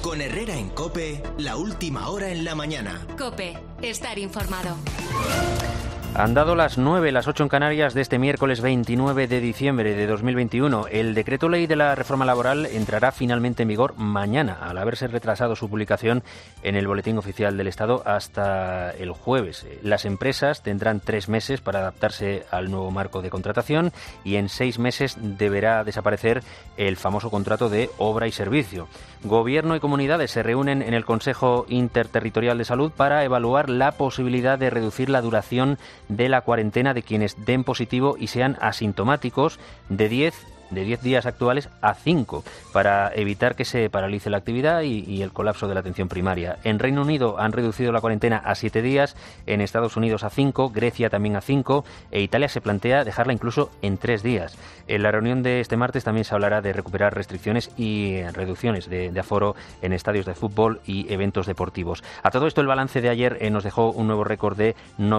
Con Herrera en COPE, la última hora en la mañana. COPE, estar informado. Han dado las 9, las 8 en Canarias de este miércoles 29 de diciembre de 2021. El decreto ley de la reforma laboral entrará finalmente en vigor mañana, al haberse retrasado su publicación en el Boletín Oficial del Estado hasta el jueves. Las empresas tendrán 3 meses para adaptarse al nuevo marco de contratación y en 6 meses deberá desaparecer el famoso contrato de obra y servicio. Gobierno y comunidades se reúnen en el Consejo Interterritorial de Salud para evaluar la posibilidad de reducir la duración de la cuarentena de quienes den positivo y sean asintomáticos de 10 días actuales a 5, para evitar que se paralice la actividad y el colapso de la atención primaria. En Reino Unido han reducido la cuarentena a 7 días, en Estados Unidos a 5, Grecia también a 5, e Italia se plantea dejarla incluso en 3 días. En la reunión de este martes también se hablará de recuperar restricciones y reducciones de aforo en estadios de fútbol y eventos deportivos. A todo esto, el balance de ayer nos dejó un nuevo récord de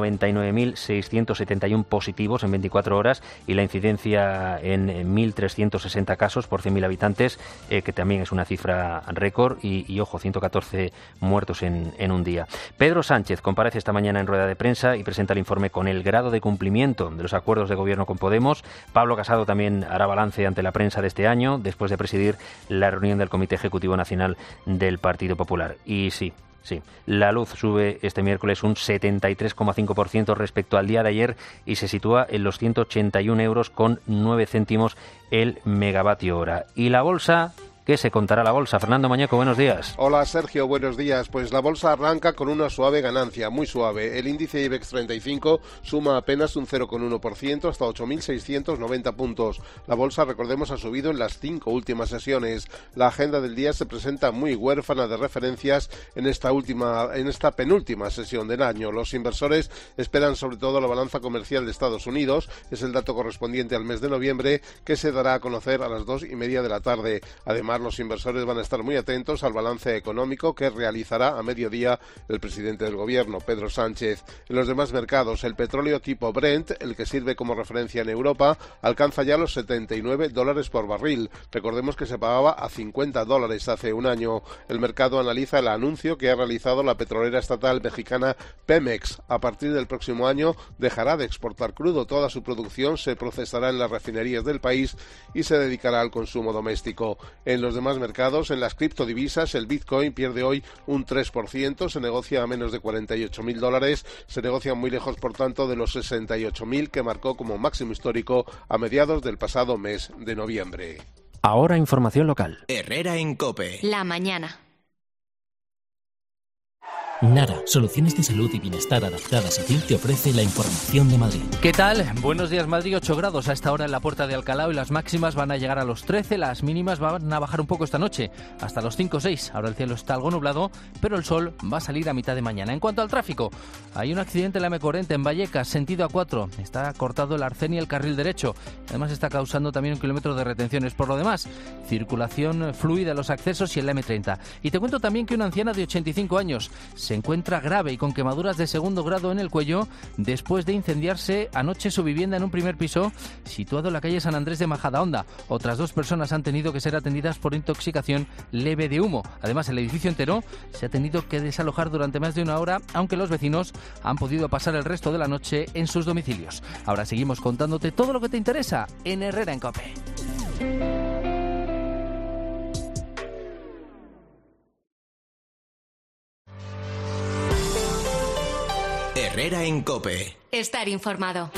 99.671 positivos en 24 horas y la incidencia en 1.360 casos por 100.000 habitantes, que también es una cifra récord, y ojo, 114 muertos en un día. Pedro Sánchez comparece esta mañana en rueda de prensa y presenta el informe con el grado de cumplimiento de los acuerdos de gobierno con Podemos. Pablo Casado también hará balance ante la prensa de este año, después de presidir la reunión del Comité Ejecutivo Nacional del Partido Popular. Y sí, la luz sube este miércoles un 73,5% respecto al día de ayer y se sitúa en los 181,09 euros el megavatio hora. Y la bolsa... ¿Qué se contará la bolsa? Fernando Mañeco, buenos días. Hola Sergio, buenos días. Pues la bolsa arranca con una suave ganancia, muy suave. El índice IBEX 35 suma apenas un 0,1% hasta 8.690 puntos. La bolsa, recordemos, ha subido en las 5 últimas sesiones. La agenda del día se presenta muy huérfana de referencias en esta penúltima sesión del año. Los inversores esperan sobre todo la balanza comercial de Estados Unidos. Es el dato correspondiente al mes de noviembre, que se dará a conocer a las 2:30 de la tarde. Además, los inversores van a estar muy atentos al balance económico que realizará a mediodía el presidente del gobierno, Pedro Sánchez. En los demás mercados, el petróleo tipo Brent, el que sirve como referencia en Europa, alcanza ya los $79 por barril. Recordemos que se pagaba a $50 hace un año. El mercado analiza el anuncio que ha realizado la petrolera estatal mexicana Pemex. A partir del próximo año dejará de exportar crudo. Toda su producción se procesará en las refinerías del país y se dedicará al consumo doméstico. En los demás mercados, en las criptodivisas, el Bitcoin pierde hoy un 3%, se negocia a menos de $48.000, se negocia muy lejos, por tanto, de los 68.000 que marcó como máximo histórico a mediados del pasado mes de noviembre. Ahora información local. Herrera en COPE. La mañana. Nara, soluciones de salud y bienestar adaptadas a ti, te ofrece la información de Madrid. ¿Qué tal? Buenos días, Madrid. 8 grados a esta hora en la Puerta de Alcalá y las máximas van a llegar a los 13, las mínimas van a bajar un poco esta noche, hasta los 5 o 6. Ahora el cielo está algo nublado, pero el sol va a salir a mitad de mañana. En cuanto al tráfico, hay un accidente en la M40 en Vallecas, sentido A4. Está cortado el arcén y el carril derecho. Además está causando también 1 kilómetro de retenciones. Por lo demás, circulación fluida en los accesos y en la M30. Y te cuento también que una anciana de 85 años se encuentra grave y con quemaduras de 2º grado en el cuello después de incendiarse anoche su vivienda en un primer piso situado en la calle San Andrés de Majadahonda. Otras 2 personas han tenido que ser atendidas por intoxicación leve de humo. Además, el edificio entero se ha tenido que desalojar durante más de 1 hora, aunque los vecinos han podido pasar el resto de la noche en sus domicilios. Ahora seguimos contándote todo lo que te interesa en Herrera en COPE. Herrera en COPE. Estar informado.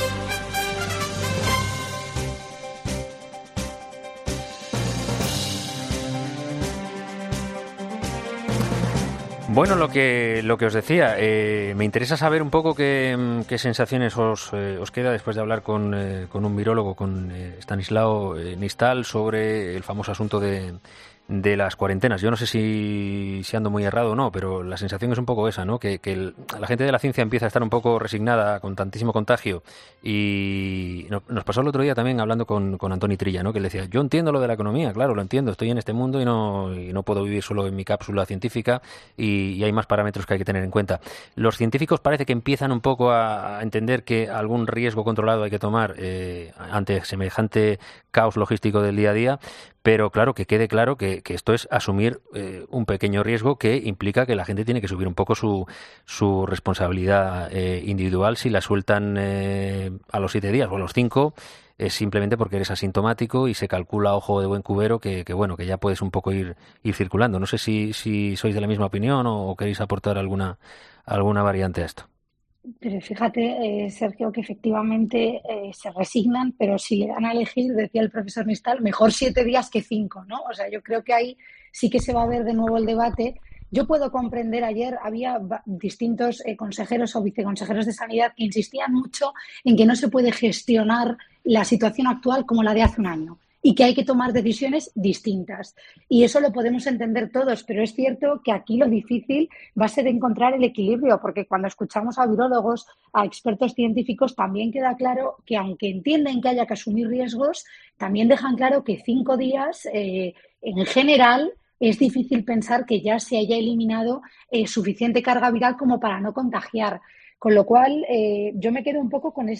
Bueno, lo que os decía, me interesa saber un poco qué sensaciones os queda después de hablar con un virólogo, con Stanislao Nistal, sobre el famoso asunto de las cuarentenas. Yo no sé si ando muy errado o no, pero la sensación es un poco esa, ¿no? Que la gente de la ciencia empieza a estar un poco resignada con tantísimo contagio. Y nos pasó el otro día también hablando con Antoni Trilla, ¿no? Que él decía, yo entiendo lo de la economía, claro, lo entiendo, estoy en este mundo y no puedo vivir solo en mi cápsula científica y hay más parámetros que hay que tener en cuenta. Los científicos parece que empiezan un poco a entender que algún riesgo controlado hay que tomar ante semejante caos logístico del día a día, pero claro, que quede claro que esto es asumir un pequeño riesgo que implica que la gente tiene que subir un poco su responsabilidad individual. Si la sueltan a los 7 días o a los 5, es simplemente porque eres asintomático y se calcula a ojo de buen cubero que ya puedes un poco ir circulando. No sé si sois de la misma opinión o queréis aportar alguna variante a esto. Pero fíjate, Sergio, que efectivamente se resignan, pero si le dan a elegir, decía el profesor Mistal, mejor 7 días que 5, ¿no? O sea, yo creo que ahí sí que se va a ver de nuevo el debate. Yo puedo comprender, ayer había distintos consejeros o viceconsejeros de Sanidad que insistían mucho en que no se puede gestionar la situación actual como la de hace un año y que hay que tomar decisiones distintas. Y eso lo podemos entender todos, pero es cierto que aquí lo difícil va a ser encontrar el equilibrio, porque cuando escuchamos a virólogos, a expertos científicos, también queda claro que aunque entienden que haya que asumir riesgos, también dejan claro que 5 días, en general, es difícil pensar que ya se haya eliminado suficiente carga viral como para no contagiar. Con lo cual, yo me quedo un poco con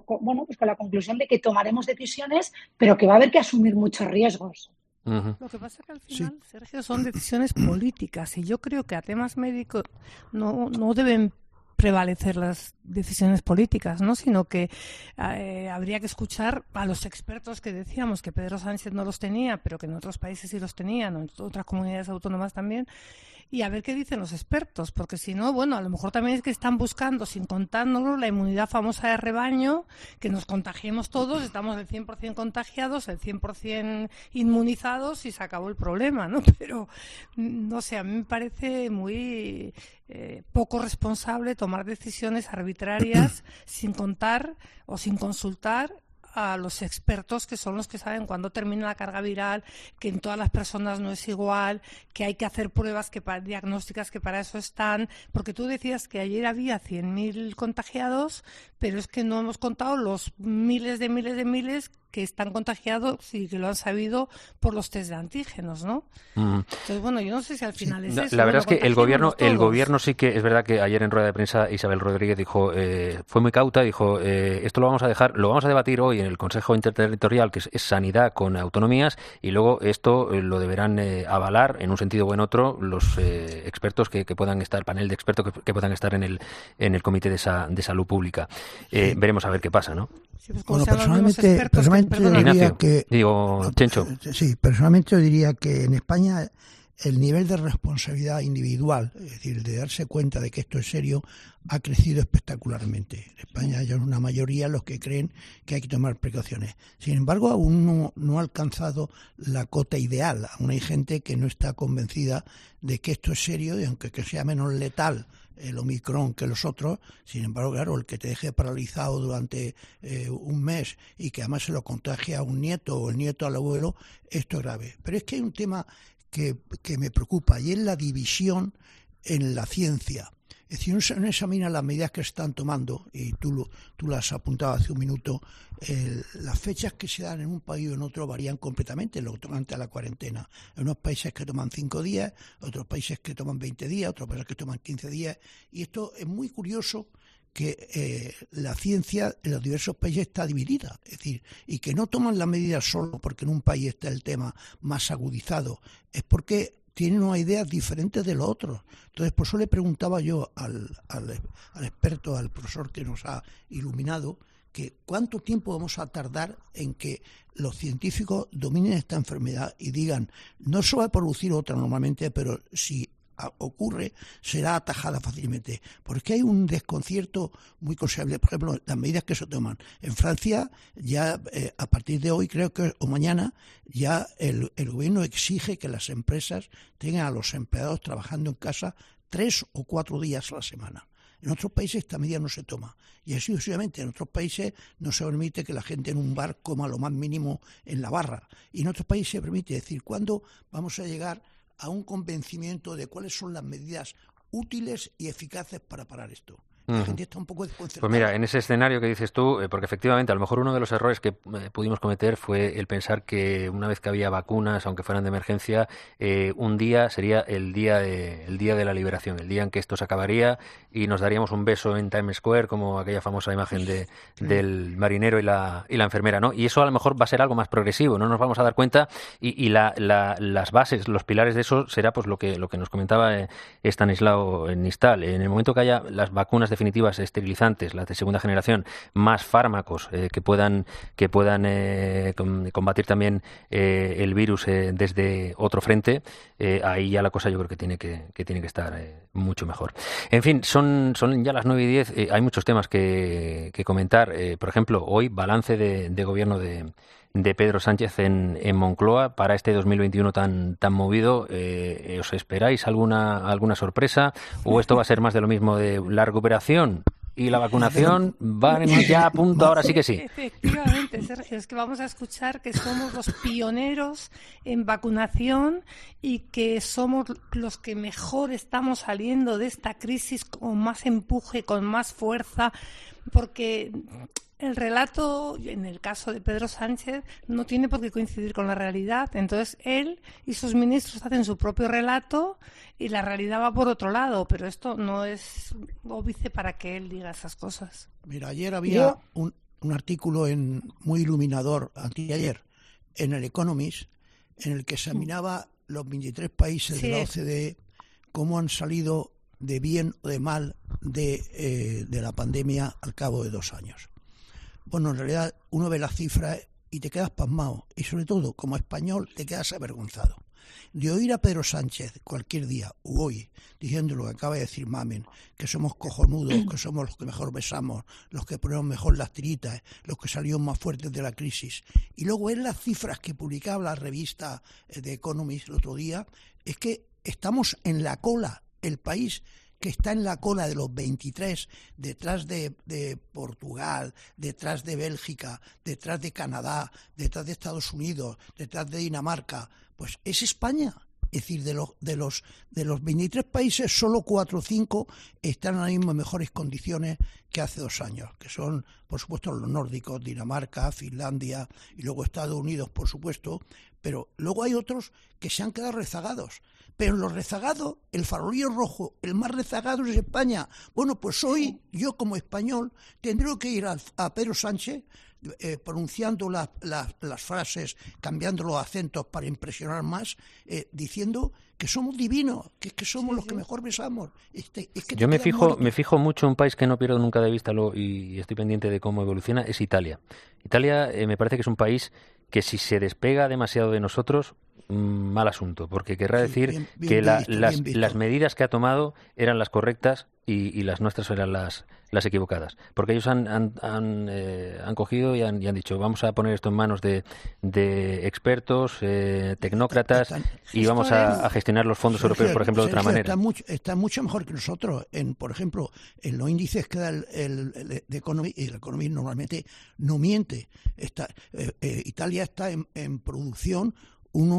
la conclusión de que tomaremos decisiones, pero que va a haber que asumir muchos riesgos. Lo que pasa es que al final, Sergio, son decisiones políticas y yo creo que a temas médicos no deben prevalecer las decisiones políticas, ¿no? Sino que habría que escuchar a los expertos que decíamos que Pedro Sánchez no los tenía, pero que en otros países sí los tenían, o en otras comunidades autónomas también, y a ver qué dicen los expertos, porque si no, bueno, a lo mejor también es que están buscando, sin contárnoslo, la inmunidad famosa de rebaño, que nos contagiemos todos, estamos el 100% contagiados, el 100% inmunizados y se acabó el problema, ¿no? Pero, no sé, a mí me parece muy poco responsable tomar decisiones arbitrarias sin contar o sin consultar a los expertos, que son los que saben cuándo termina la carga viral, que en todas las personas no es igual, que hay que hacer pruebas diagnósticas que para eso están, porque tú decías que ayer había 100.000 contagiados, pero es que no hemos contado los miles que están contagiados y que lo han sabido por los test de antígenos, ¿no? Entonces, bueno, yo no sé si al final es eso. La verdad es que el gobierno sí que es verdad que ayer en rueda de prensa Isabel Rodríguez dijo, fue muy cauta, dijo, esto lo vamos a debatir hoy en el Consejo Interterritorial, que es Sanidad con autonomías, y luego esto lo deberán avalar en un sentido o en otro los expertos que puedan estar, el panel de expertos que puedan estar en el Comité de Salud Pública. Veremos a ver qué pasa, ¿no? Sí, pues personalmente yo diría que... Chencho. Sí, personalmente yo diría que en España el nivel de responsabilidad individual, es decir, de darse cuenta de que esto es serio, ha crecido espectacularmente. En España hay una mayoría los que creen que hay que tomar precauciones. Sin embargo, aún no ha alcanzado la cota ideal. Aún hay gente que no está convencida de que esto es serio y aunque que sea menos letal el Omicron que los otros, sin embargo, claro, el que te deje paralizado durante un mes y que además se lo contagia a un nieto o el nieto al abuelo, esto es grave. Pero es que hay un tema que me preocupa y es la división en la ciencia. Es decir, uno examina las medidas que se están tomando, y tú las has apuntado hace un minuto, las fechas que se dan en un país o en otro varían completamente, lo que toman ante la cuarentena. En unos países que toman 5 días, otros países que toman 20 días, otros países que toman 15 días, y esto es muy curioso que la ciencia en los diversos países está dividida, es decir, y que no toman las medidas solo porque en un país está el tema más agudizado, es porque tienen unas ideas diferentes de los otros. Entonces, por eso le preguntaba yo al experto, al profesor que nos ha iluminado, que cuánto tiempo vamos a tardar en que los científicos dominen esta enfermedad y digan, no se va a producir otra normalmente, pero si ocurre, será atajada fácilmente. Porque hay un desconcierto muy considerable. Por ejemplo, las medidas que se toman. En Francia, ya a partir de hoy, creo que o mañana, ya el gobierno exige que las empresas tengan a los empleados trabajando en casa 3 o 4 días a la semana. En otros países esta medida no se toma. Y así sucesivamente. En otros países no se permite que la gente en un bar coma lo más mínimo en la barra. Y en otros países se permite. Es decir, ¿cuándo vamos a llegar a un convencimiento de cuáles son las medidas útiles y eficaces para parar esto? La gente está un poco desconcertada. Pues mira, en ese escenario que dices tú, porque efectivamente a lo mejor uno de los errores que pudimos cometer fue el pensar que una vez que había vacunas, aunque fueran de emergencia, un día sería el día de la liberación, el día en que esto se acabaría y nos daríamos un beso en Times Square, como aquella famosa imagen del marinero y la enfermera, ¿no? Y eso a lo mejor va a ser algo más progresivo, no nos vamos a dar cuenta y las bases, los pilares de eso será pues lo que nos comentaba Stanislao Nistal. En el momento que haya las vacunas definitivas esterilizantes, las de segunda generación, más fármacos que puedan combatir también el virus desde otro frente, ahí ya la cosa yo creo que tiene que estar mucho mejor. En fin, son ya las 9:10, hay muchos temas que comentar. Por ejemplo, hoy balance de gobierno de Pedro Sánchez en Moncloa para este 2021 tan movido. ¿Os esperáis alguna sorpresa o esto va a ser más de lo mismo de la recuperación y la vacunación van ya a punto? Ahora sí que sí. Efectivamente, Sergio, es que vamos a escuchar que somos los pioneros en vacunación y que somos los que mejor estamos saliendo de esta crisis con más empuje, con más fuerza, porque el relato, en el caso de Pedro Sánchez, no tiene por qué coincidir con la realidad. Entonces, él y sus ministros hacen su propio relato y la realidad va por otro lado, pero esto no es óbice para que él diga esas cosas. Mira, ayer había un artículo muy iluminador, anteayer, en el Economist, en el que examinaba los 23 países de la OCDE, cómo han salido de bien o de mal de la pandemia al cabo de 2 años. Bueno, en realidad uno ve las cifras y te quedas pasmado. Y sobre todo, como español, te quedas avergonzado. De oír a Pedro Sánchez cualquier día, u hoy, diciendo lo que acaba de decir Mamen, que somos cojonudos, que somos los que mejor besamos, los que ponemos mejor las tiritas, los que salimos más fuertes de la crisis. Y luego ver las cifras que publicaba la revista The Economist el otro día, es que estamos en la cola, el país que está en la cola de los 23, detrás de Portugal, detrás de Bélgica, detrás de Canadá, detrás de Estados Unidos, detrás de Dinamarca, pues es España. Es decir, de los 23 países, solo 4 o 5 están ahora mismo en mejores condiciones que hace 2 años, que son, por supuesto, los nórdicos, Dinamarca, Finlandia y luego Estados Unidos, por supuesto, pero luego hay otros que se han quedado rezagados. Pero los rezagados, el farolillo rojo, el más rezagado es España. Bueno, pues hoy yo como español tendré que ir a Pedro Sánchez pronunciando las frases, cambiando los acentos para impresionar más, diciendo que somos divinos, que somos los que mejor besamos. Yo me fijo mucho en un país que no pierdo nunca de vista y estoy pendiente de cómo evoluciona, es Italia. Italia me parece que es un país que si se despega demasiado de nosotros, mal asunto, porque querrá decir que las medidas que ha tomado eran las correctas y las nuestras eran las equivocadas, porque ellos han cogido y han dicho vamos a poner esto en manos de expertos, tecnócratas y vamos a gestionar los fondos europeos, por ejemplo, de otra manera. Está mucho mejor que nosotros, por ejemplo, en los índices que da el Economist, y el Economist normalmente no miente. Italia está en producción un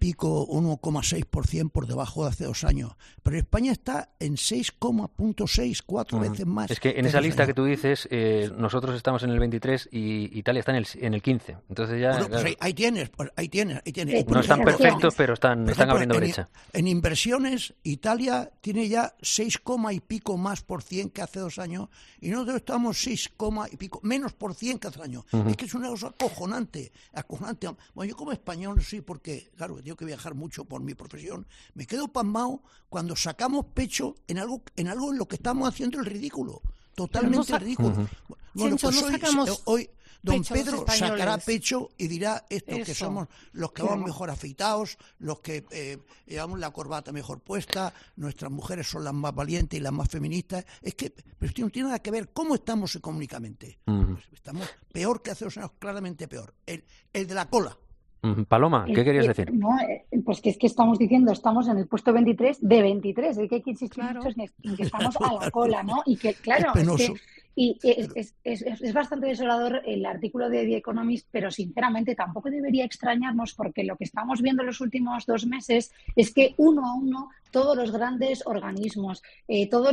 1,6% por debajo de hace 2 años. Pero España está en 6,6, 4 veces más. Es que en esa lista que tú dices, nosotros estamos en el 23 y Italia está en el 15. Entonces ya... Bueno, pues ahí tienes. No están perfectos, pero están abriendo brecha. En inversiones, Italia tiene ya 6, y pico más por cien que hace 2 años, y nosotros estamos 6, y pico menos por cien que hace años. Es que es una cosa acojonante. Bueno, yo como español sí, porque claro, tengo que viajar mucho por mi profesión, me quedo pasmado cuando sacamos pecho en algo en lo que estamos haciendo el ridículo, totalmente ridículo. Bueno, pues hoy don Pedro sacará pecho y dirá que somos los que vamos mejor afeitados, los que llevamos la corbata mejor puesta, nuestras mujeres son las más valientes y las más feministas. Pero esto no tiene nada que ver cómo estamos económicamente. Pues estamos peor que hace 2 años, claramente peor. El de la cola. Paloma, ¿qué querías decir? No, pues que es que estamos diciendo, estamos en el puesto 23 de 23, es que hay que insistir mucho en que estamos a la cola, ¿no? Y que, claro, es bastante desolador el artículo de The Economist, pero sinceramente tampoco debería extrañarnos porque lo que estamos viendo en los últimos 2 meses es que uno a uno todos los grandes organismos, todos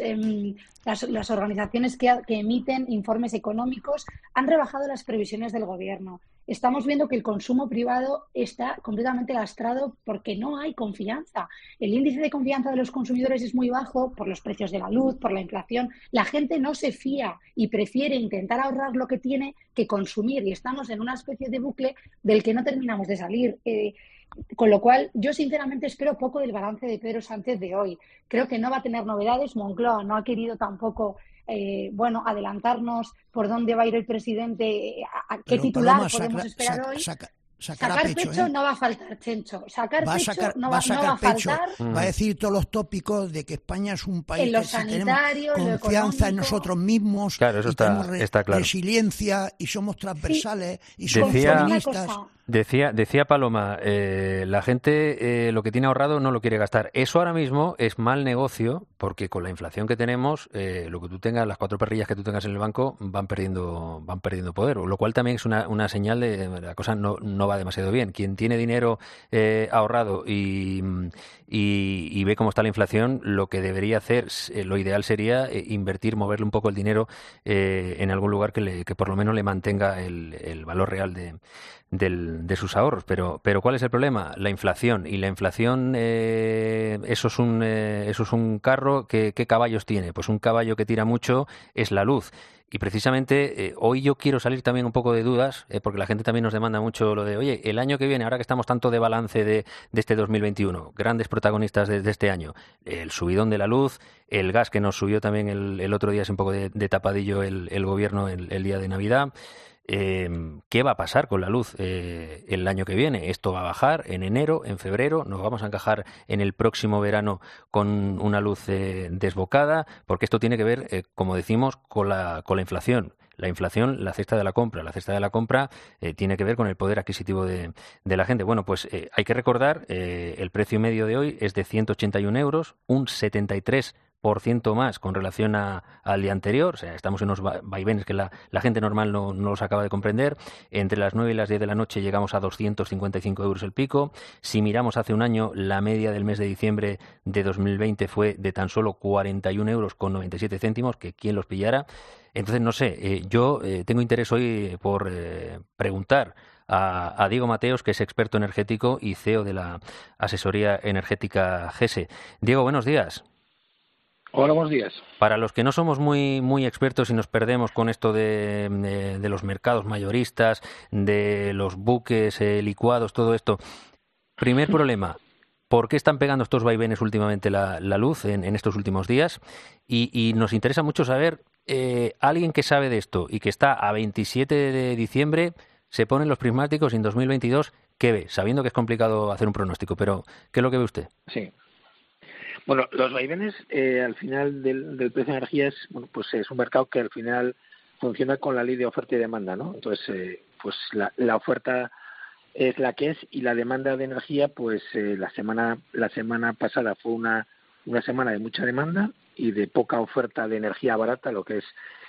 las organizaciones que emiten informes económicos han rebajado las previsiones del gobierno. Estamos viendo que el consumo privado está completamente lastrado porque no hay confianza. El índice de confianza de los consumidores es muy bajo por los precios de la luz, por la inflación. La gente no se fía y prefiere intentar ahorrar lo que tiene que consumir, y estamos en una especie de bucle del que no terminamos de salir. Con lo cual, yo sinceramente espero poco del balance de Pedro Sánchez de hoy. Creo que no va a tener novedades. Moncloa no ha querido tampoco adelantarnos por dónde va a ir el presidente, a qué titular podemos esperar hoy. Sacar pecho no va a faltar, Chencho. Sacar pecho no va a faltar. Va a decir todos los tópicos de que España es un país en lo que sanitario, tenemos confianza en nosotros mismos, claro, eso tenemos está claro. Resiliencia y somos transversales y somos Decía, feministas. Decía Paloma, la gente lo que tiene ahorrado no lo quiere gastar. Eso ahora mismo es mal negocio porque con la inflación que tenemos, lo que tú tengas, las 4 perrillas que tú tengas en el banco van perdiendo poder, lo cual también es una señal de la cosa no va demasiado bien. Quien tiene dinero ahorrado y ve cómo está la inflación, lo que debería hacer, lo ideal sería invertir, moverle un poco el dinero en algún lugar que por lo menos le mantenga el valor real de sus ahorros. Pero ¿cuál es el problema? La inflación. Y la inflación, eso es un carro que ¿qué caballos tiene? Pues un caballo que tira mucho es la luz. Y precisamente hoy yo quiero salir también un poco de dudas, porque la gente también nos demanda mucho lo de, oye, el año que viene, ahora que estamos tanto de balance de este 2021, grandes protagonistas de este año, el subidón de la luz, el gas que nos subió también el otro día, es un poco de tapadillo el gobierno el día de Navidad. ¿Qué va a pasar con la luz el año que viene? Esto va a bajar en enero, en febrero, nos vamos a encajar en el próximo verano con una luz desbocada, porque esto tiene que ver, como decimos, con la inflación. La inflación, la cesta de la compra. La cesta de la compra tiene que ver con el poder adquisitivo de la gente. Bueno, pues hay que recordar, el precio medio de hoy es de 181 euros, un 73% más con relación al día anterior. O sea, estamos en unos vaivenes que la gente normal no los acaba de comprender. Entre las 9 y las 10 de la noche llegamos a 255 euros el pico. Si miramos hace un año, la media del mes de diciembre de 2020 fue de tan solo 41 euros con 97 céntimos, que quien los pillara. Entonces, no sé, yo tengo interés hoy por preguntar a Diego Mateos, que es experto energético y CEO de la asesoría energética GESE. Diego, buenos días. Hola, buenos días. Para los que no somos muy expertos y nos perdemos con esto de los mercados mayoristas, de los buques licuados, todo esto, primer problema, ¿por qué están pegando estos vaivenes últimamente la luz en estos últimos días? Y nos interesa mucho saber, alguien que sabe de esto y que está a 27 de diciembre, se ponen los prismáticos y en 2022, ¿qué ve? Sabiendo que es complicado hacer un pronóstico, pero ¿qué es lo que ve usted? Sí. Bueno, los vaivenes al final del precio de energía es un mercado que al final funciona con la ley de oferta y demanda, ¿no? Entonces, pues la oferta es la que es y la demanda de energía, pues la semana pasada fue una semana de mucha demanda y de poca oferta de energía barata, lo que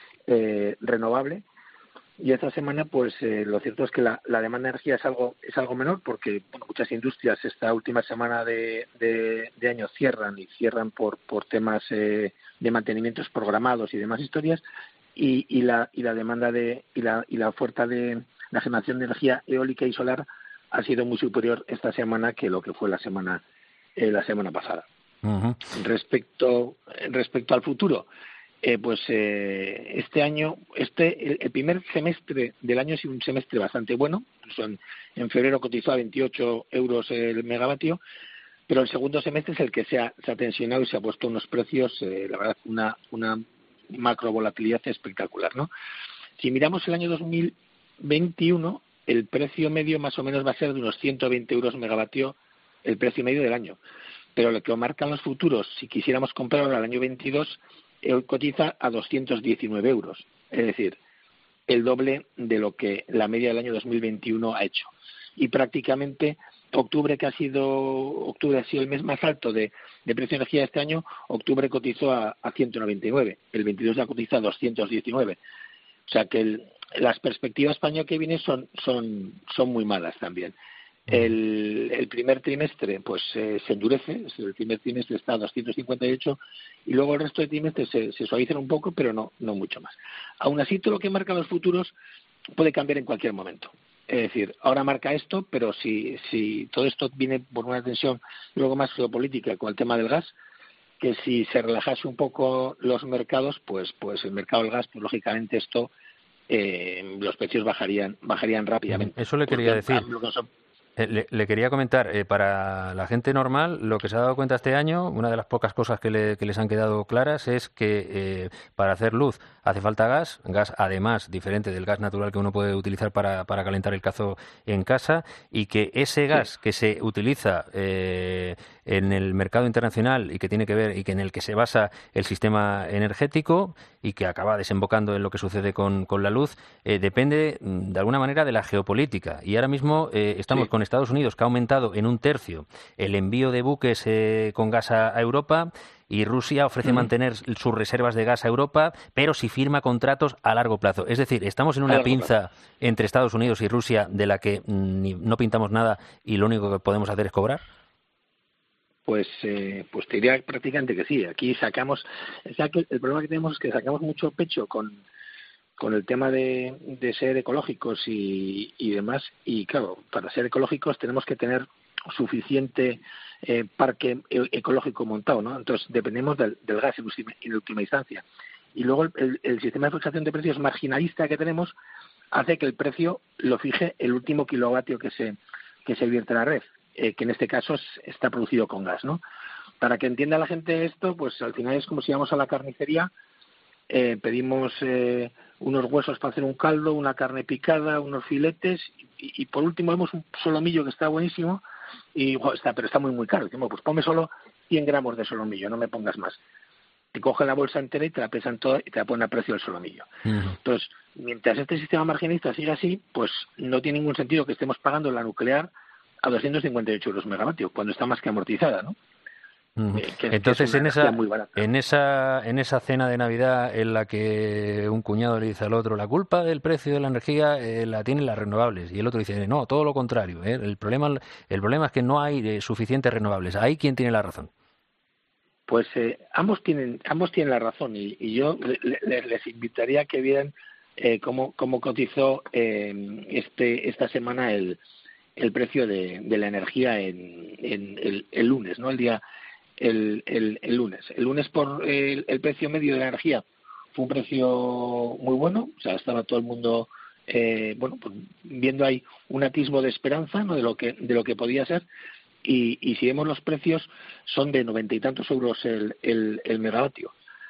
es renovable. Y esta semana, pues lo cierto es que la demanda de energía es algo menor porque muchas industrias esta última semana de año cierran por temas de mantenimientos programados y demás historias y la demanda y la oferta de la generación de energía eólica y solar ha sido muy superior esta semana que lo que fue la semana pasada. Uh-huh. Respecto al futuro. Este año, el primer semestre del año ha sido un semestre bastante bueno. En febrero cotizó a 28 euros el megavatio, pero el segundo semestre es el que se ha tensionado y se ha puesto unos precios, la verdad, una macro volatilidad espectacular, ¿no? Si miramos el año 2021, el precio medio más o menos va a ser de unos 120 euros megavatio, el precio medio del año. Pero lo que marcan los futuros, si quisiéramos comprar ahora el año 22, cotiza a 219 euros, es decir, el doble de lo que la media del año 2021 ha hecho. Y prácticamente octubre ha sido el mes más alto de precio de energía de este año. Octubre cotizó a 199, el 22 ya cotiza a 219. O sea que las perspectivas para el año que viene son muy malas también. El primer trimestre pues se endurece, el primer trimestre está a 258 y luego el resto de trimestres se suavizan un poco, pero no mucho más. Aún así, todo lo que marcan los futuros puede cambiar en cualquier momento. Es decir, ahora marca esto, pero si todo esto viene por una tensión luego más geopolítica con el tema del gas, que si se relajase un poco los mercados, pues el mercado del gas, pues lógicamente esto los precios bajarían rápidamente. Eso le quería decir. Le quería comentar, para la gente normal, lo que se ha dado cuenta este año, una de las pocas cosas que les han quedado claras es que para hacer luz hace falta gas además diferente del gas natural que uno puede utilizar para calentar el cazo en casa, y que ese gas que se utiliza en el mercado internacional y que tiene que ver y que en el que se basa el sistema energético y que acaba desembocando en lo que sucede con la luz, depende de alguna manera de la geopolítica. Y ahora mismo estamos con Estados Unidos, que ha aumentado en 1/3 el envío de buques con gas a Europa, y Rusia ofrece mantener sus reservas de gas a Europa, pero si firma contratos a largo plazo. Es decir, estamos en una pinza entre Estados Unidos y Rusia de la que no pintamos nada y lo único que podemos hacer es cobrar. Pues te diría prácticamente que sí. Aquí el problema que tenemos es que sacamos mucho pecho con el tema de ser ecológicos y demás, y claro, para ser ecológicos tenemos que tener suficiente parque ecológico montado, ¿no? Entonces dependemos del gas en última instancia. Y luego el sistema de fijación de precios marginalista que tenemos hace que el precio lo fije el último kilovatio que se vierte a la red, que en este caso está producido con gas, ¿no? Para que entienda la gente esto, pues al final es como si vamos a la carnicería, pedimos unos huesos para hacer un caldo, una carne picada, unos filetes y por último vemos un solomillo que está buenísimo y pero está muy caro. Decimos, pues ponme solo 100 gramos de solomillo, no me pongas más. Te cogen la bolsa entera y te la pesan toda y te la ponen a precio del solomillo. Entonces, mientras este sistema marginalista siga así, pues no tiene ningún sentido que estemos pagando la nuclear a 258 euros megavatio, cuando está más que amortizada, ¿no? Entonces, en esa cena de Navidad en la que un cuñado le dice al otro, la culpa del precio de la energía la tienen las renovables, y el otro dice, no, todo lo contrario, el problema es que no hay suficientes renovables. ¿Ahí quién tiene la razón? Pues ambos tienen la razón, y yo les invitaría a que vieran cómo cotizó esta semana el precio de la energía en el lunes, ¿no? El lunes. El lunes por el precio medio de la energía fue un precio muy bueno, o sea, estaba todo el mundo pues viendo ahí un atisbo de esperanza, ¿no? de lo que podía ser, y si vemos los precios son de 90 y tantos euros el megavatio.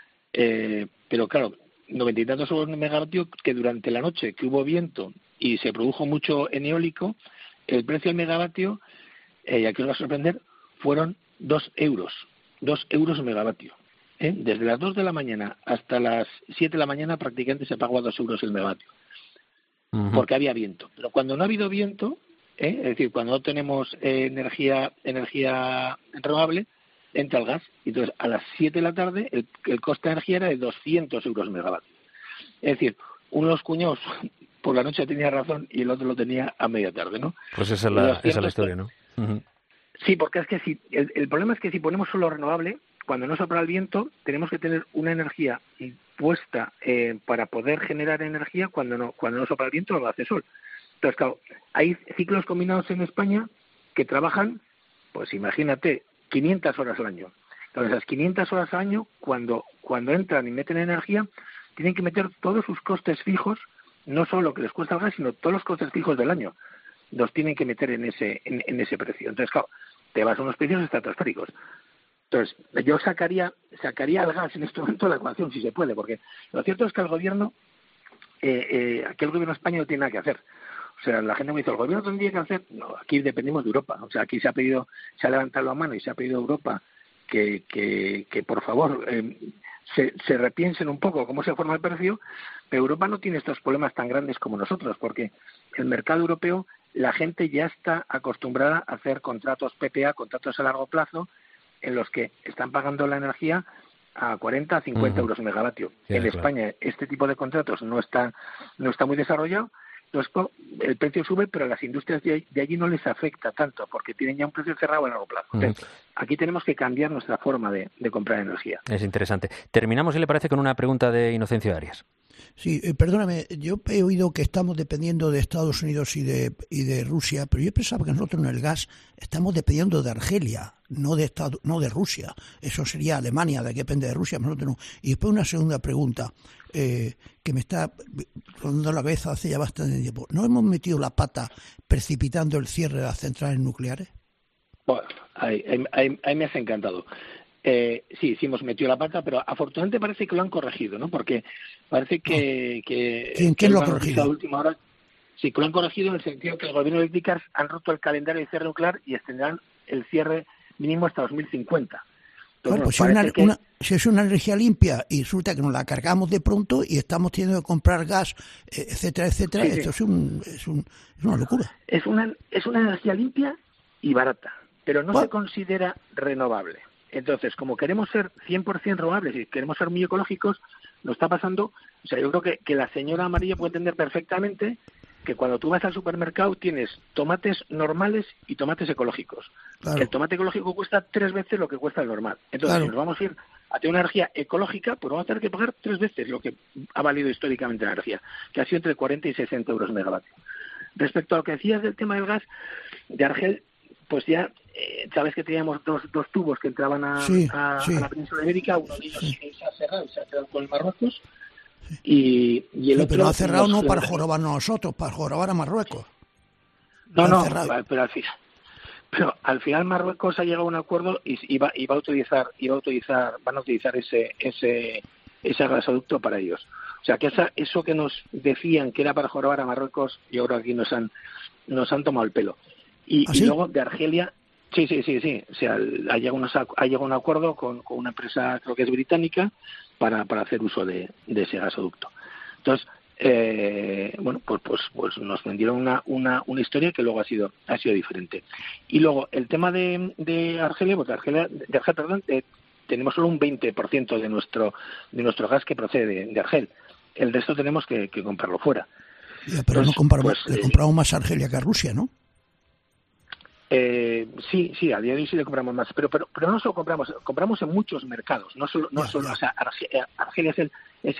Pero claro, 90 y tantos euros el megavatio, que durante la noche que hubo viento y se produjo mucho en eólico, el precio del megavatio, y aquí os va a sorprender, fueron 2 euros megavatio. Desde las 2 de la mañana hasta las 7 de la mañana prácticamente se pagó a 2 euros el megavatio, porque había viento. Pero cuando no ha habido viento, es decir, cuando no tenemos energía renovable, entra el gas. Y entonces a las 7 de la tarde el coste de energía era de 200 euros megavatio. Es decir, uno de los cuñados por la noche tenía razón y el otro lo tenía a media tarde, ¿no? Pues esa es la historia, ¿no? Sí, porque es que el problema es que si ponemos solo renovable, cuando no sopla el viento, tenemos que tener una energía puesta para poder generar energía cuando no sopla el viento o no hace sol. Entonces, claro, hay ciclos combinados en España que trabajan, pues imagínate, 500 horas al año. Entonces, esas 500 horas al año, cuando entran y meten energía, tienen que meter todos sus costes fijos, no solo lo que les cuesta el gas, sino todos los costes fijos del año. Los tienen que meter en ese precio. Entonces, claro, te vas a unos precios estratosféricos. Entonces, yo sacaría el gas en este momento de la ecuación, si se puede, porque lo cierto es que el gobierno, aquí el gobierno español no tiene nada que hacer. O sea, la gente me dice, ¿el gobierno tendría que hacer? No, aquí dependemos de Europa. O sea, aquí se ha levantado la mano y se ha pedido a Europa que por favor, se repiensen un poco cómo se forma el precio, pero Europa no tiene estos problemas tan grandes como nosotros, porque el mercado europeo, la gente ya está acostumbrada a hacer contratos PPA, contratos a largo plazo, en los que están pagando la energía a 40 a 50 euros megavatio. En España este tipo de contratos no está muy desarrollado, Entonces, el precio sube, pero a las industrias de allí no les afecta tanto, porque tienen ya un precio cerrado a largo plazo. Entonces, aquí tenemos que cambiar nuestra forma de comprar energía. Es interesante. Terminamos, si le parece, con una pregunta de Inocencio Arias. Sí, perdóname, yo he oído que estamos dependiendo de Estados Unidos y de Rusia, pero yo pensaba que nosotros en el gas estamos dependiendo de Argelia, no de Rusia. Eso sería Alemania, de que depende de Rusia, nosotros no. Y después una segunda pregunta que me está rondando la cabeza hace ya bastante tiempo. ¿No hemos metido la pata precipitando el cierre de las centrales nucleares? Bueno, ahí me has encantado. Sí, hemos metido la pata, pero afortunadamente parece que lo han corregido, ¿no? Porque parece que ¿Quién lo ha corregido? A última hora, sí, que lo han corregido en el sentido que el gobierno de Icars han roto el calendario de cierre nuclear y extenderán el cierre mínimo hasta 2050. Entonces, claro, pues si es una energía limpia y resulta que nos la cargamos de pronto y estamos teniendo que comprar gas, etcétera, etcétera, sí, esto es una locura. Es una energía limpia y barata, pero no se considera renovable. Entonces, como queremos ser 100% renovables y queremos ser muy ecológicos, nos está pasando, o sea, yo creo que la señora Amarilla puede entender perfectamente que cuando tú vas al supermercado tienes tomates normales y tomates ecológicos. Claro. El tomate ecológico cuesta 3 veces lo que cuesta el normal. Entonces, claro, si nos vamos a ir a tener una energía ecológica, pues vamos a tener que pagar 3 veces lo que ha valido históricamente la energía, que ha sido entre 40 y 60 euros megavatio. Respecto a lo que decías del tema del gas, de Argel, pues ya sabes que teníamos dos tubos que entraban a la península ibérica, uno de ellos se ha cerrado con el Marruecos, y el otro... Pero ha cerrado no para jorobar a nosotros, para jorobar a Marruecos. No, pero al final Marruecos ha llegado a un acuerdo y van a utilizar ese gasoducto para ellos. O sea, que eso que nos decían que era para jorobar a Marruecos, yo creo que aquí nos han tomado el pelo. Y luego de Argelia, sí. O sea, ha llegado un acuerdo con una empresa, creo que es británica, para hacer uso de ese gasoducto. Entonces, pues nos vendieron una historia que luego ha sido diferente. Y luego el tema de Argelia, pues de Argel, tenemos solo un 20% de nuestro gas que procede de Argel. El resto tenemos que comprarlo fuera. Ya, pero entonces, le compramos más a Argelia que a Rusia, ¿no? Sí, a día de hoy sí le compramos más, pero no solo compramos en muchos mercados, no solo. O sea, Argelia es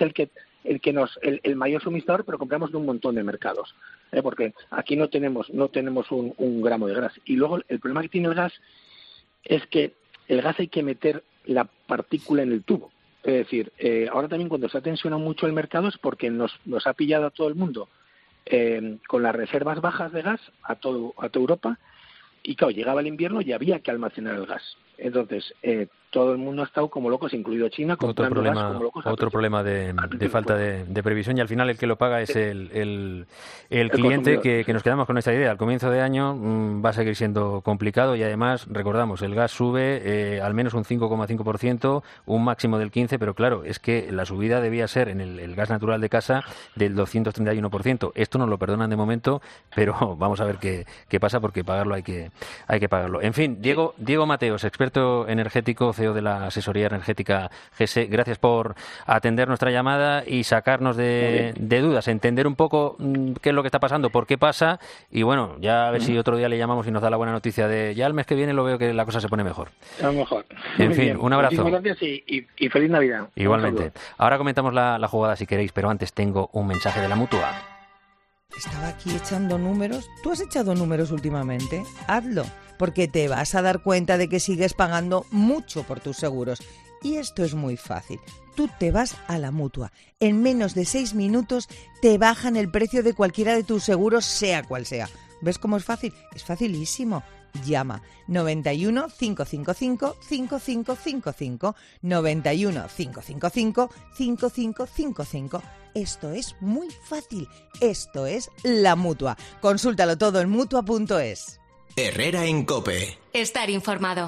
el mayor suministrador, pero compramos de un montón de mercados, porque aquí no tenemos un gramo de gas. Y luego el problema que tiene el gas es que el gas hay que meter la partícula en el tubo. Es decir, ahora también cuando se ha tensionado mucho el mercado es porque nos ha pillado a todo el mundo con las reservas bajas de gas a toda Europa. Y claro, llegaba el invierno y había que almacenar el gas. Entonces, todo el mundo ha estado como locos, incluido China, comprando gas como locos. Otro problema de falta de previsión, y al final el que lo paga es el cliente, que nos quedamos con esta idea. Al comienzo de año va a seguir siendo complicado y además, recordamos, el gas sube al menos un 5,5%, un máximo del 15%, pero claro, es que la subida debía ser en el gas natural de casa del 231%. Esto nos lo perdonan de momento, pero vamos a ver qué pasa, porque pagarlo hay que pagarlo. En fin, Diego Mateos, experto energético, CEO de la asesoría energética GESE, gracias por atender nuestra llamada y sacarnos de dudas, entender un poco qué es lo que está pasando, por qué pasa, y bueno, ya a ver si otro día le llamamos y nos da la buena noticia de ya el mes que viene lo veo que la cosa se pone mejor. A lo mejor. En fin, un abrazo. Muchísimas gracias y feliz Navidad. Igualmente. Ahora comentamos la jugada si queréis, pero antes tengo un mensaje de la Mutua. Estaba aquí echando números. ¿Tú has echado números últimamente? Hazlo, porque te vas a dar cuenta de que sigues pagando mucho por tus seguros. Y esto es muy fácil. Tú te vas a la Mutua. En menos de 6 minutos te bajan el precio de cualquiera de tus seguros, sea cual sea. ¿Ves cómo es fácil? Es facilísimo. Llama 91 555 5555 91 555 5555. Esto es muy fácil. Esto es la Mutua. Consúltalo todo en Mutua.es. Herrera en COPE. Estar informado.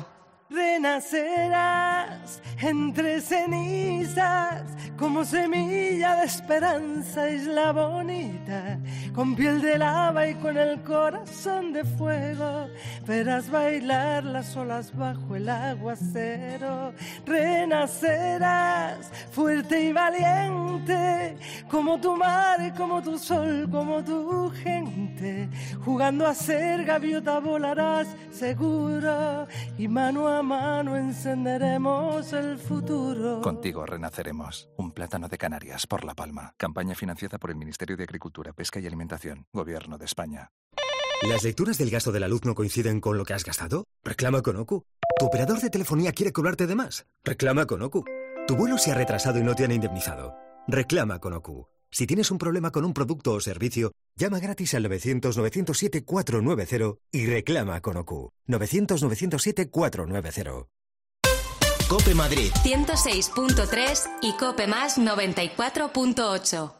Renacerás entre cenizas como semilla de esperanza, isla bonita, con piel de lava y con el corazón de fuego. Verás bailar las olas bajo el aguacero. Renacerás fuerte y valiente, como tu mar, como tu sol, como tu gente. Jugando a ser gaviota volarás seguro y mano a mano encenderemos el futuro. Contigo renaceremos. Un plátano de Canarias por La Palma. Campaña financiada por el Ministerio de Agricultura, Pesca y Alimentación. Gobierno de España. ¿Las lecturas del gasto de la luz no coinciden con lo que has gastado? Reclama con OCU. ¿Tu operador de telefonía quiere cobrarte de más? Reclama con OCU. ¿Tu vuelo se ha retrasado y no te han indemnizado? Reclama con OCU. Si tienes un problema con un producto o servicio, llama gratis al 900-907-490 y reclama con OCU. 900-907-490. COPE Madrid 106.3 y COPE Más 94.8.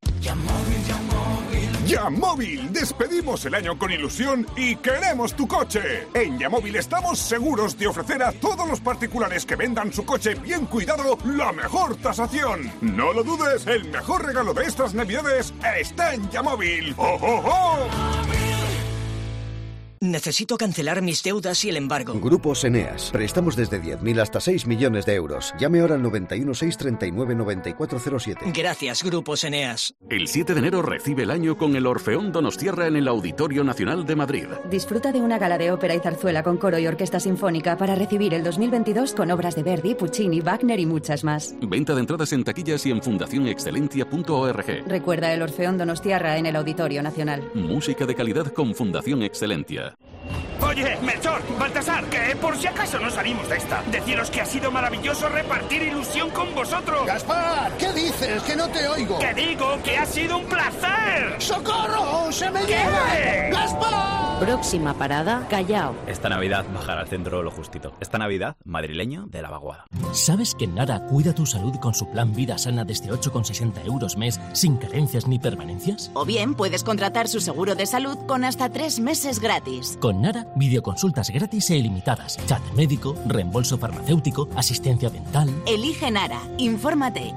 Yamóvil, despedimos el año con ilusión y queremos tu coche. En Yamóvil estamos seguros de ofrecer a todos los particulares que vendan su coche bien cuidado la mejor tasación. No lo dudes, el mejor regalo de estas navidades está en Yamóvil. ¡Oh, oh, oh! Necesito cancelar mis deudas y el embargo. Grupos Eneas. Prestamos desde 10.000 hasta 6 millones de euros. Llame ahora al 91 639 9407. Gracias, Grupos Eneas. El 7 de enero recibe el año con el Orfeón Donostiarra en el Auditorio Nacional de Madrid. Disfruta de una gala de ópera y zarzuela con coro y orquesta sinfónica para recibir el 2022 con obras de Verdi, Puccini, Wagner y muchas más. Venta de entradas en taquillas y en fundacionexcelentia.org. Recuerda el Orfeón Donostiarra en el Auditorio Nacional. Música de calidad con Fundación Excelentia. Oye, Melchor, Baltasar, que por si acaso no salimos de esta, deciros que ha sido maravilloso repartir ilusión con vosotros. ¡Gaspar! ¿Qué dices? Que no te oigo. ¡Que digo que ha sido un placer! ¡Socorro! ¡Se me lleva! ¡Gaspar! Próxima parada, Callao. Esta Navidad bajar al centro lo justito. Esta Navidad, madrileño de la vaguada. ¿Sabes que Nara cuida tu salud con su plan Vida Sana desde 8,60 € mes, sin carencias ni permanencias? O bien puedes contratar su seguro de salud con hasta 3 meses gratis. Con Nara, videoconsultas gratis e ilimitadas, chat médico, reembolso farmacéutico, asistencia dental. Elige Nara. Infórmate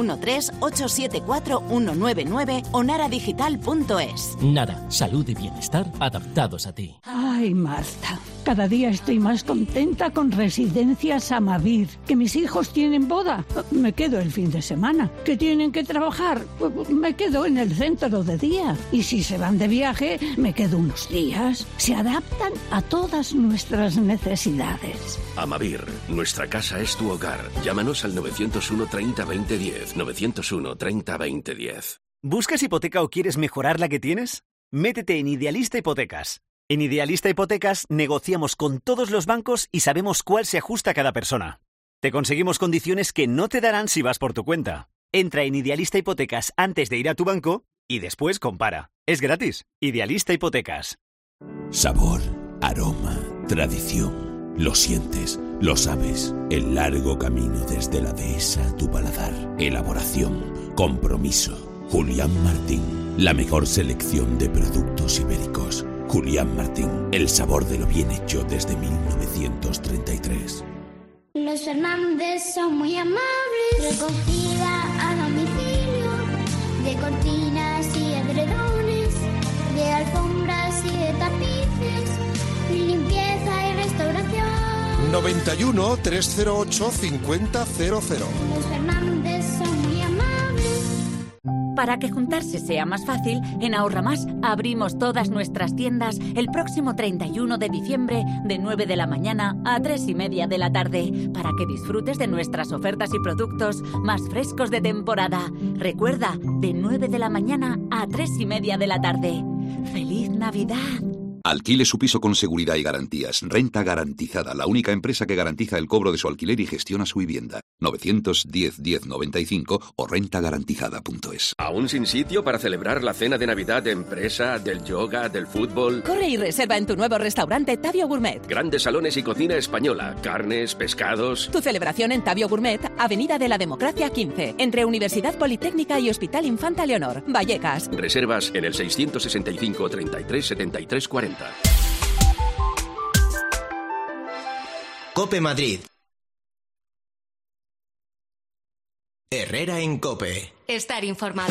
913-874-199 o naradigital.es. Nara, salud y bienestar adaptados a ti. Ay, Marta, cada día estoy más contenta con Residencias Amavir. Que mis hijos tienen boda, me quedo el fin de semana. Que tienen que trabajar, me quedo en el centro de día. Y si se van de viaje, me quedo unos días. Se adaptan a todas nuestras necesidades. Amavir, nuestra casa es tu hogar. Llámanos al 901 30 20 10. 901 30 20 10. ¿Buscas hipoteca o quieres mejorar la que tienes? Métete en Idealista Hipotecas. En Idealista Hipotecas negociamos con todos los bancos y sabemos cuál se ajusta a cada persona. Te conseguimos condiciones que no te darán si vas por tu cuenta. Entra en Idealista Hipotecas antes de ir a tu banco y después compara. Es gratis. Idealista Hipotecas. Sabor, aroma, tradición. Lo sientes, lo sabes. El largo camino desde la dehesa a tu paladar. Elaboración, compromiso. Julián Martín, la mejor selección de productos ibéricos. Julián Martín, el sabor de lo bien hecho desde 1933. Los Fernández son muy amables. Recogida a domicilio de cortinas y edredones, de alfombras y de tapices, limpieza y restauración. 91 308 5000. Los Fernández son muy amables. Para que juntarse sea más fácil, en Ahorra Más abrimos todas nuestras tiendas el próximo 31 de diciembre de 9 de la mañana a 3:30 de la tarde, para que disfrutes de nuestras ofertas y productos más frescos de temporada. Recuerda, de 9 de la mañana a 3:30 de la tarde. ¡Feliz Navidad! Alquile su piso con seguridad y garantías. Renta Garantizada, la única empresa que garantiza el cobro de su alquiler y gestiona su vivienda. 910 1095 o rentagarantizada.es. ¿Aún sin sitio para celebrar la cena de Navidad de empresa, del yoga, del fútbol? Corre y reserva en tu nuevo restaurante Tavio Gourmet. Grandes salones y cocina española, carnes, pescados. Tu celebración en Tavio Gourmet, Avenida de la Democracia 15, entre Universidad Politécnica y Hospital Infanta Leonor, Vallecas. Reservas en el 665 33 73 40. COPE Madrid. Herrera en COPE. Estar informado.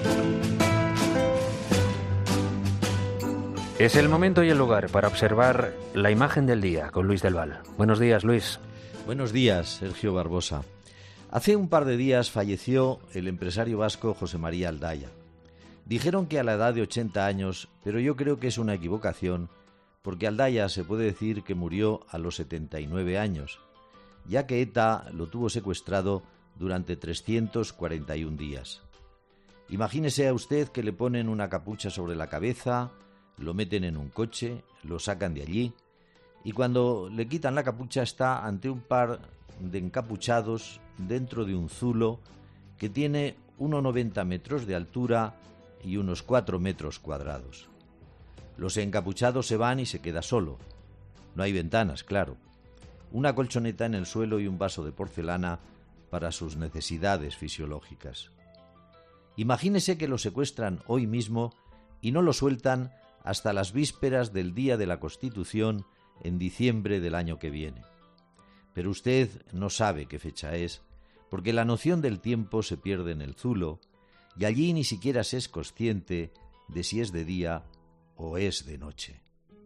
Es el momento y el lugar para observar la imagen del día con Luis del Val. Buenos días, Luis. Buenos días, Sergio Barbosa. Hace un par de días falleció el empresario vasco José María Aldaya. Dijeron que a la edad de 80 años, pero yo creo que es una equivocación, porque Aldaya se puede decir que murió a los 79 años, ya que ETA lo tuvo secuestrado durante 341 días. Imagínese a usted que le ponen una capucha sobre la cabeza, lo meten en un coche, lo sacan de allí, y cuando le quitan la capucha está ante un par de encapuchados dentro de un zulo que tiene unos 90 metros de altura y unos 4 metros cuadrados. Los encapuchados se van y se queda solo. No hay ventanas, claro. Una colchoneta en el suelo y un vaso de porcelana para sus necesidades fisiológicas. Imagínese que lo secuestran hoy mismo y no lo sueltan hasta las vísperas del Día de la Constitución en diciembre del año que viene. Pero usted no sabe qué fecha es, porque la noción del tiempo se pierde en el zulo y allí ni siquiera se es consciente de si es de día o es de noche.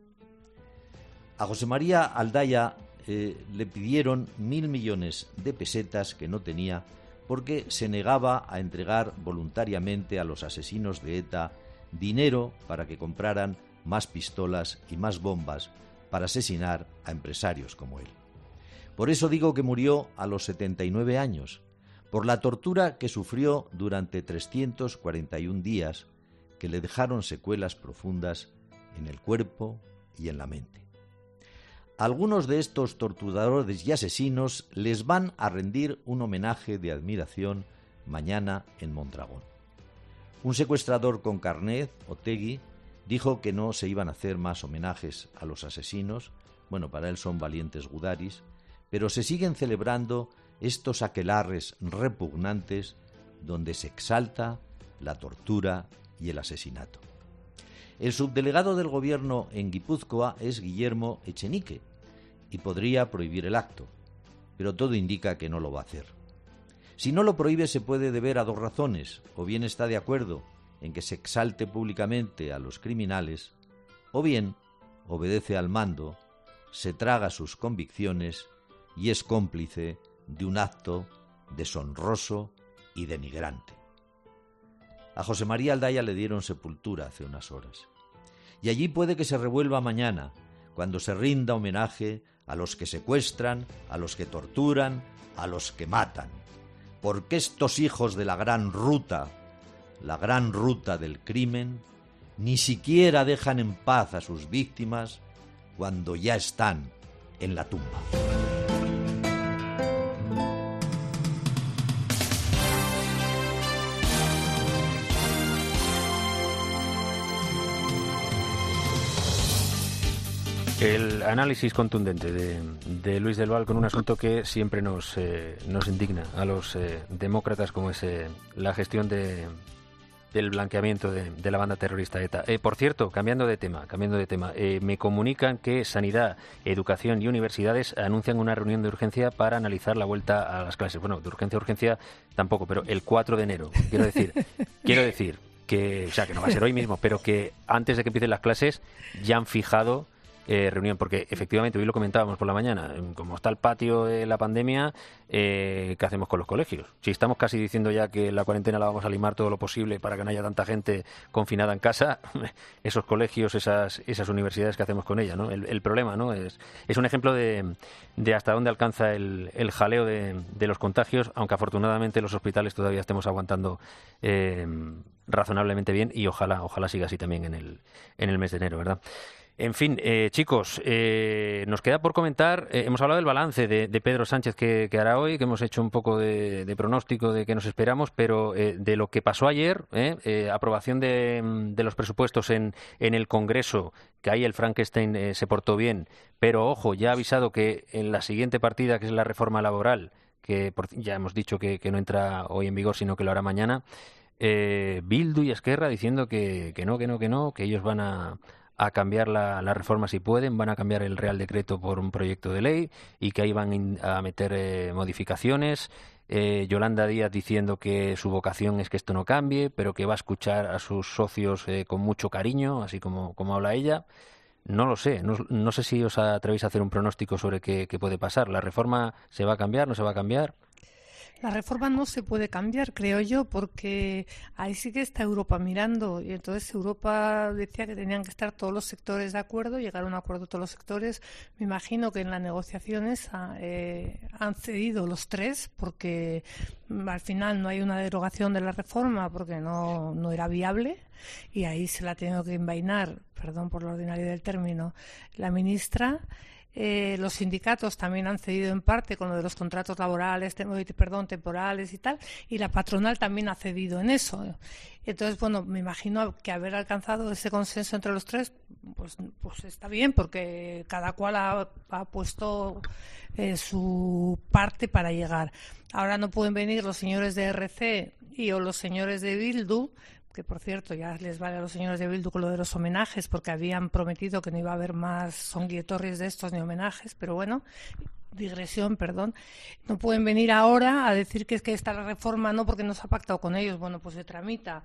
A José María Aldaya le pidieron 1.000 millones de pesetas que no tenía porque se negaba a entregar voluntariamente a los asesinos de ETA dinero para que compraran más pistolas y más bombas para asesinar a empresarios como él. Por eso digo que murió a los 79 años, por la tortura que sufrió durante 341 días que le dejaron secuelas profundas en el cuerpo y en la mente. Algunos de estos torturadores y asesinos les van a rendir un homenaje de admiración mañana en Mondragón. Un secuestrador con carnet, Otegui, dijo que no se iban a hacer más homenajes a los asesinos, bueno, para él son valientes gudaris, pero se siguen celebrando estos aquelarres repugnantes donde se exalta la tortura y el asesinato. El subdelegado del gobierno en Guipúzcoa es Guillermo Echenique y podría prohibir el acto, pero todo indica que no lo va a hacer. Si no lo prohíbe se puede deber a dos razones: o bien está de acuerdo en que se exalte públicamente a los criminales, o bien obedece al mando, se traga sus convicciones y es cómplice de un acto deshonroso y denigrante. A José María Aldaya le dieron sepultura hace unas horas. Y allí puede que se revuelva mañana, cuando se rinda homenaje a los que secuestran, a los que torturan, a los que matan. Porque estos hijos de la gran ruta del crimen, ni siquiera dejan en paz a sus víctimas cuando ya están en la tumba. El análisis contundente de Luis del Val con un asunto que siempre nos indigna a los demócratas, como es la gestión del blanqueamiento de la banda terrorista ETA. Por cierto, cambiando de tema, me comunican que Sanidad, Educación y Universidades anuncian una reunión de urgencia para analizar la vuelta a las clases. Bueno, de urgencia tampoco, pero el 4 de enero. Quiero decir que, o sea, que no va a ser hoy mismo, pero que antes de que empiecen las clases ya han fijado reunión, porque efectivamente hoy lo comentábamos por la mañana, como está el patio de la pandemia, ¿qué hacemos con los colegios? Si estamos casi diciendo ya que la cuarentena la vamos a limar todo lo posible para que no haya tanta gente confinada en casa, esos colegios, esas universidades, ¿qué hacemos con ellas, ¿no? El problema, ¿no? Es un ejemplo de hasta dónde alcanza el jaleo de los contagios, aunque afortunadamente los hospitales todavía estemos aguantando razonablemente bien, y ojalá siga así también en el mes de enero, ¿verdad? En fin, chicos, nos queda por comentar, hemos hablado del balance de Pedro Sánchez que hará hoy, que hemos hecho un poco de pronóstico de qué nos esperamos, pero de lo que pasó ayer, aprobación de los presupuestos en el Congreso, que ahí el Frankenstein se portó bien, pero ojo, ya ha avisado que en la siguiente partida, que es la reforma laboral, que ya hemos dicho que no entra hoy en vigor, sino que lo hará mañana, Bildu y Esquerra diciendo que no, que ellos van a a cambiar la reforma si pueden, van a cambiar el Real Decreto por un proyecto de ley y que ahí van a meter modificaciones. Yolanda Díaz diciendo que su vocación es que esto no cambie, pero que va a escuchar a sus socios con mucho cariño, así como habla ella. No lo sé, no sé si os atrevéis a hacer un pronóstico sobre qué puede pasar. ¿La reforma se va a cambiar, no se va a cambiar? La reforma no se puede cambiar, creo yo, porque ahí sí que está Europa mirando, y entonces Europa decía que tenían que estar todos los sectores de acuerdo, llegar a un acuerdo todos los sectores. Me imagino que en las negociaciones han cedido los tres, porque al final no hay una derogación de la reforma, porque no era viable, y ahí se la ha tenido que envainar, perdón por lo ordinario del término, la ministra. Los sindicatos también han cedido en parte con lo de los contratos laborales, temporales y tal, y la patronal también ha cedido en eso. Entonces, bueno, me imagino que haber alcanzado ese consenso entre los tres, pues está bien, porque cada cual ha puesto su parte para llegar. Ahora no pueden venir los señores de RC o los señores de Bildu, que por cierto ya les vale a los señores de Bildu con lo de los homenajes, porque habían prometido que no iba a haber más songuietorris de estos ni homenajes, pero bueno, digresión, perdón. No pueden venir ahora a decir que es que esta reforma no, porque no se ha pactado con ellos. Bueno, pues se tramita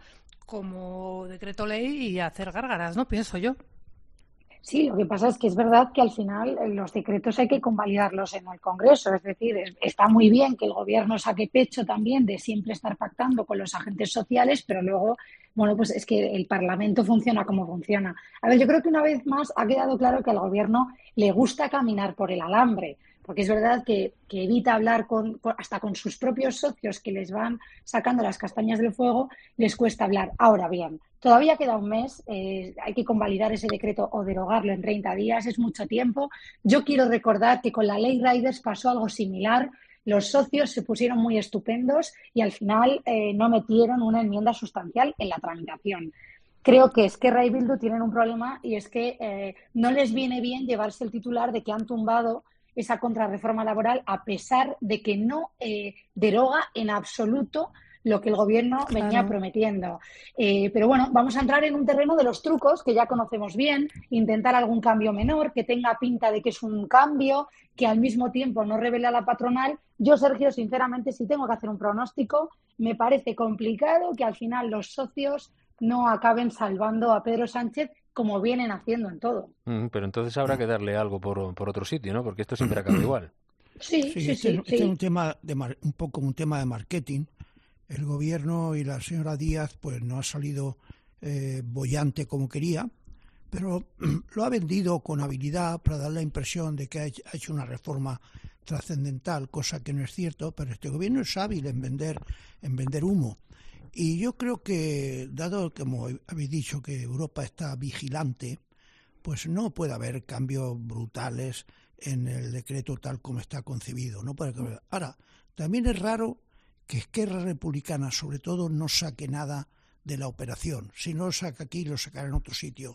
como decreto ley y a hacer gárgaras, ¿no? Pienso yo. Sí, lo que pasa es que es verdad que al final los decretos hay que convalidarlos en el Congreso. Es decir, está muy bien que el Gobierno saque pecho también de siempre estar pactando con los agentes sociales, pero luego, bueno, pues es que el Parlamento funciona como funciona. A ver, yo creo que una vez más ha quedado claro que al Gobierno le gusta caminar por el alambre, porque es verdad que evita hablar hasta con sus propios socios que les van sacando las castañas del fuego, les cuesta hablar. Ahora bien, todavía queda un mes, hay que convalidar ese decreto o derogarlo en 30 días, es mucho tiempo. Yo quiero recordar que con la ley Riders pasó algo similar. Los socios se pusieron muy estupendos y al final no metieron una enmienda sustancial en la tramitación. Creo que Esquerra y Bildu tienen un problema, y es que no les viene bien llevarse el titular de que han tumbado esa contrarreforma laboral, a pesar de que no deroga en absoluto lo que el Gobierno venía prometiendo. Pero bueno, vamos a entrar en un terreno de los trucos que ya conocemos bien, intentar algún cambio menor, que tenga pinta de que es un cambio, que al mismo tiempo no revele a la patronal. Yo, Sergio, sinceramente, si tengo que hacer un pronóstico, me parece complicado que al final los socios no acaben salvando a Pedro Sánchez, como vienen haciendo en todo. Pero entonces habrá que darle algo por otro sitio, ¿no? Porque esto siempre acaba igual. Sí. Este es un tema un poco un tema de marketing. El Gobierno y la señora Díaz pues no ha salido boyante como quería, pero lo ha vendido con habilidad para dar la impresión de que ha hecho una reforma trascendental, cosa que no es cierto, pero este Gobierno es hábil en vender humo. Y yo creo que, dado como habéis dicho que Europa está vigilante, pues no puede haber cambios brutales en el decreto tal como está concebido. No puede haber. Ahora, también es raro que Esquerra Republicana, sobre todo, no saque nada de la operación. Si no lo saca aquí, lo sacará en otro sitio.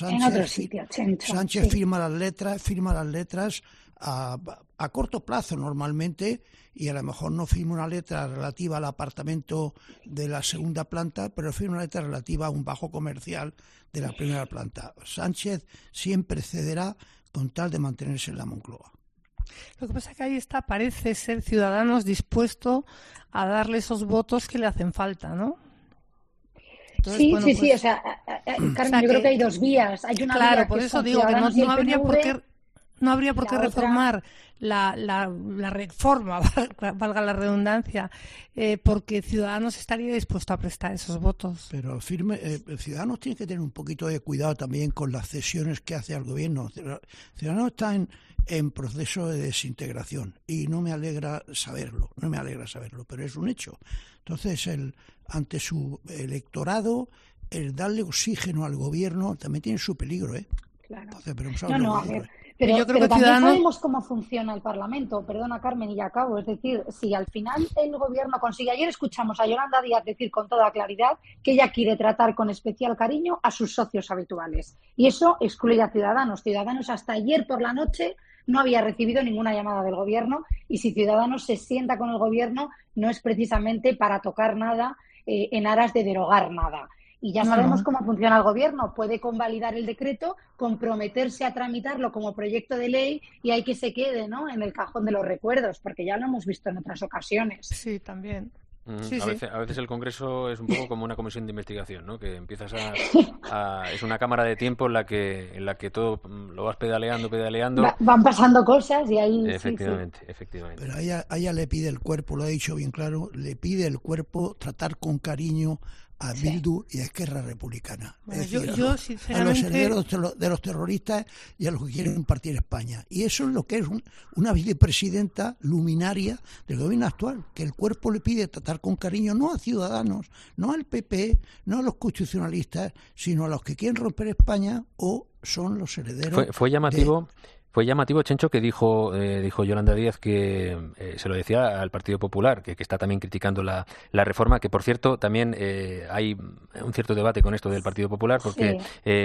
Sánchez firma las letras a corto plazo normalmente, y a lo mejor no firma una letra relativa al apartamento de la segunda planta, pero firma una letra relativa a un bajo comercial de la primera planta. Sánchez siempre cederá con tal de mantenerse en la Moncloa. Lo que pasa es que ahí parece ser Ciudadanos dispuesto a darle esos votos que le hacen falta, ¿no? Entonces, sí, bueno, sí, pues, sí, o sea, Carmen, yo creo que hay dos vías. Hay una claro, vía por que eso son digo que Ciudadanos no habría por qué la reformar la reforma, valga la redundancia, porque Ciudadanos estaría dispuesto a prestar esos votos. Pero Ciudadanos tiene que tener un poquito de cuidado también con las cesiones que hace al Gobierno. Ciudadanos está en proceso de desintegración y no me alegra saberlo, pero es un hecho. Entonces, ante su electorado, el darle oxígeno al Gobierno también tiene su peligro, ¿eh? Claro. Entonces, pero Pero yo creo que también Ciudadanos... sabemos cómo funciona el Parlamento. Perdona, Carmen, y ya acabo. Es decir, si al final el Gobierno consigue... Ayer escuchamos a Yolanda Díaz decir con toda claridad que ella quiere tratar con especial cariño a sus socios habituales. Y eso excluye a Ciudadanos. Ciudadanos hasta ayer por la noche no había recibido ninguna llamada del Gobierno, y si Ciudadanos se sienta con el Gobierno no es precisamente para tocar nada en aras de derogar nada. Y ya sabemos cómo funciona el gobierno. Puede convalidar el decreto, comprometerse a tramitarlo como proyecto de ley y hay que se quede, ¿no?, en el cajón de los recuerdos, porque ya lo hemos visto en otras ocasiones. Sí, también. Sí, a veces el Congreso es un poco como una comisión de investigación, ¿no? Que empiezas es una cámara de tiempo en la que todo lo vas pedaleando. Van pasando cosas y ahí... Efectivamente. Pero a ella le pide el cuerpo, lo ha dicho bien claro, le pide el cuerpo tratar con cariño a Bildu y a Esquerra Republicana. Bueno, es decir, yo a los herederos de los terroristas y a los que quieren partir España. Y eso es lo que es una vicepresidenta luminaria del gobierno actual, que el cuerpo le pide tratar con cariño no a Ciudadanos, no al PP, no a los constitucionalistas, sino a los que quieren romper España o son los herederos. Fue llamativo. Fue llamativo, Chencho, que dijo Yolanda Díaz que se lo decía al Partido Popular, que está también criticando la reforma, que por cierto también hay un cierto debate con esto del Partido Popular, porque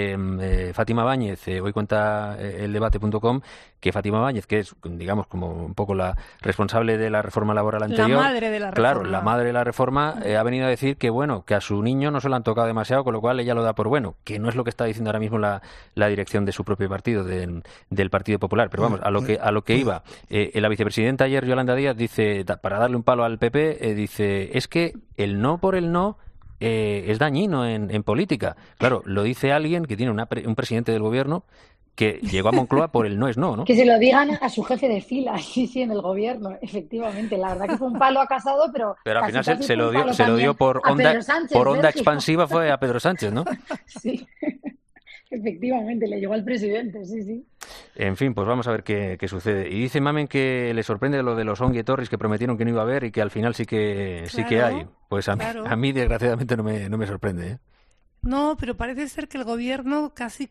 Fátima Báñez, hoy cuenta eldebate.com, que Fátima Báñez, que es, digamos, como un poco la responsable de la reforma laboral anterior, la madre de la reforma. Claro, la madre de la reforma, ha venido a decir que, bueno, que a su niño no se lo han tocado demasiado, con lo cual ella lo da por bueno, que no es lo que está diciendo ahora mismo la dirección de su propio partido, del Partido Popular, pero vamos, a lo que iba. La vicepresidenta ayer, Yolanda Díaz, dice, para darle un palo al PP, dice, es que el no por el no es dañino en política. Claro, lo dice alguien que tiene un presidente del gobierno que llegó a Moncloa por el no es no, ¿no? Que se lo digan a su jefe de fila, sí, en el gobierno, efectivamente. La verdad que fue un palo a Casado, pero al final se lo dio por onda expansiva, fue a Pedro Sánchez, ¿no? Sí. Efectivamente, le llegó al presidente, sí. En fin, pues vamos a ver qué sucede. Y dice Mamen que le sorprende lo de los onguietorris que prometieron que no iba a haber y que al final sí que hay. Pues a mí desgraciadamente no me sorprende, ¿eh? No, pero parece ser que el gobierno casi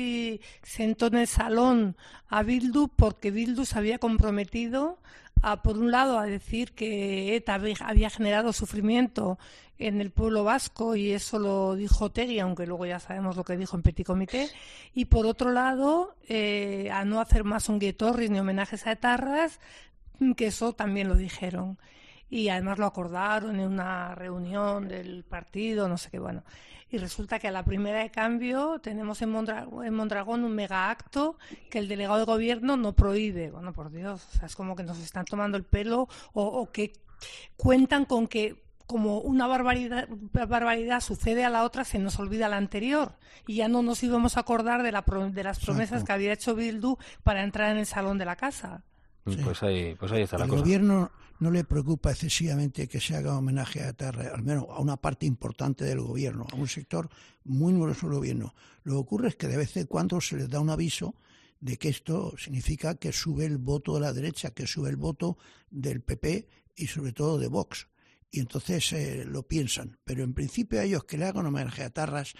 sentó en el salón a Bildu porque Bildu se había comprometido por un lado, a decir que ETA había generado sufrimiento en el pueblo vasco y eso lo dijo Otegi, aunque luego ya sabemos lo que dijo en Petit Comité, y por otro lado, a no hacer más onguietorris ni homenajes a etarras, que eso también lo dijeron. Y además lo acordaron en una reunión del partido, no sé qué, bueno. Y resulta que a la primera de cambio tenemos en Mondragón un mega acto que el delegado de gobierno no prohíbe. Bueno, por Dios, o sea, es como que nos están tomando el pelo o que cuentan con que como una barbaridad sucede a la otra, se nos olvida la anterior. Y ya no nos íbamos a acordar de las promesas que había hecho Bildu para entrar en el salón de la casa. Sí. Pues ahí está la cosa. Al gobierno no le preocupa excesivamente que se haga homenaje a ETA, al menos a una parte importante del gobierno, a un sector muy numeroso del gobierno. Lo que ocurre es que de vez en cuando se les da un aviso de que esto significa que sube el voto de la derecha, que sube el voto del PP y sobre todo de Vox. Y entonces lo piensan, pero en principio a ellos que le hagan homenaje a etarras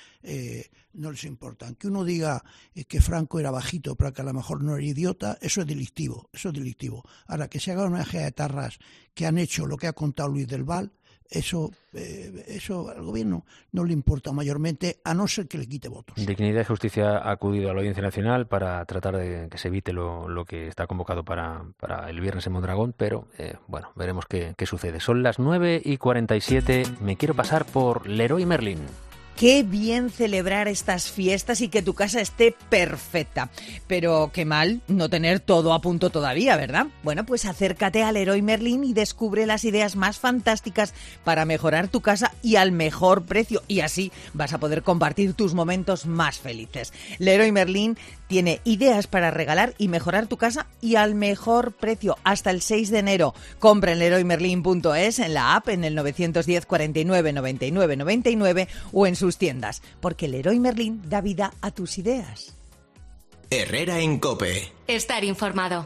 no les importa. Que uno diga que Franco era bajito pero que a lo mejor no era idiota, eso es delictivo. Ahora, que se haga homenaje a etarras que han hecho lo que ha contado Luis del Val, eso al gobierno no le importa mayormente, a no ser que le quite votos. Dignidad y Justicia ha acudido a la Audiencia Nacional para tratar de que se evite lo que está convocado para el viernes en Mondragón, pero bueno, veremos qué sucede. Son las 9:47, me quiero pasar por Leroy Merlin. Qué bien celebrar estas fiestas y que tu casa esté perfecta. Pero qué mal no tener todo a punto todavía, ¿verdad? Bueno, pues acércate a Leroy Merlin y descubre las ideas más fantásticas para mejorar tu casa y al mejor precio. Y así vas a poder compartir tus momentos más felices. Leroy Merlin tiene ideas para regalar y mejorar tu casa y al mejor precio hasta el 6 de enero. Compra en leroymerlin.es, en la app, en el 910 49 99 99 o en sus tiendas, porque Leroy Merlin da vida a tus ideas. Herrera en COPE. Estar informado.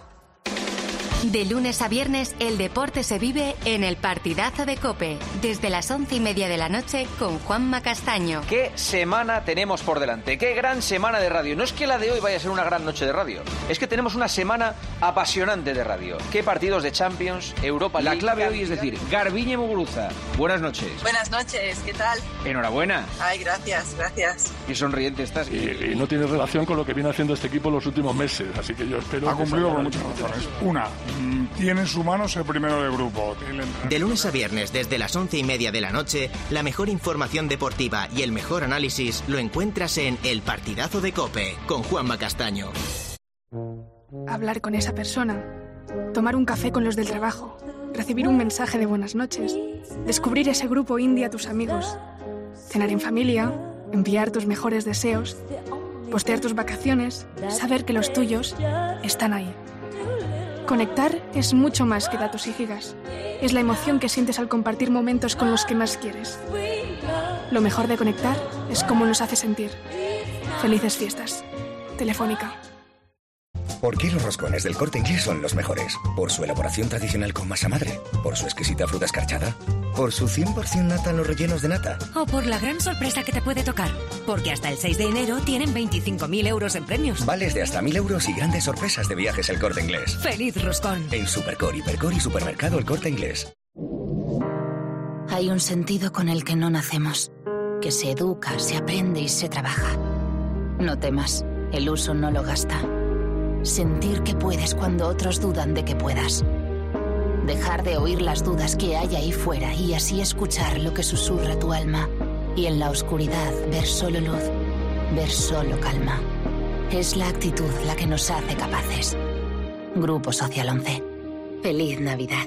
De lunes a viernes, el deporte se vive en el Partidazo de COPE, desde las 11:30 de la noche con Juanma Castaño. ¿Qué semana tenemos por delante? ¡Qué gran semana de radio! No es que la de hoy vaya a ser una gran noche de radio, es que tenemos una semana apasionante de radio. ¿Qué partidos de Champions, Europa League? La clave hoy es decir, Garbiñe Muguruza, buenas noches. Buenas noches, ¿qué tal? Enhorabuena. Ay, gracias. Qué sonriente estás. Y no tiene relación con lo que viene haciendo este equipo los últimos meses, así que yo espero... Ha cumplido con muchas razones. Una, tiene en sus manos el primero del grupo. De lunes a viernes, desde las 11:30 de la noche, la mejor información deportiva y el mejor análisis lo encuentras en El Partidazo de COPE, con Juanma Castaño. Hablar con esa persona, tomar un café con los del trabajo, recibir un mensaje de buenas noches, descubrir ese grupo indie a tus amigos, cenar en familia, enviar tus mejores deseos, postear tus vacaciones, saber que los tuyos están ahí. Conectar es mucho más que datos y gigas. Es la emoción que sientes al compartir momentos con los que más quieres. Lo mejor de conectar es cómo nos hace sentir. Felices fiestas. Telefónica. ¿Por qué los roscones del Corte Inglés son los mejores? ¿Por su elaboración tradicional con masa madre? ¿Por su exquisita fruta escarchada? ¿Por su 100% nata en los rellenos de nata? O por la gran sorpresa que te puede tocar. Porque hasta el 6 de enero tienen 25.000 euros en premios. Vales de hasta 1.000 euros y grandes sorpresas de viajes El Corte Inglés. ¡Feliz roscón! En Supercor, Hipercor y Supermercado El Corte Inglés. Hay un sentido con el que no nacemos, que se educa, se aprende y se trabaja. No temas, el uso no lo gasta. Sentir que puedes cuando otros dudan de que puedas. Dejar de oír las dudas que hay ahí fuera y así escuchar lo que susurra tu alma. Y en la oscuridad ver solo luz, ver solo calma. Es la actitud la que nos hace capaces. Grupo Social 11. Feliz Navidad.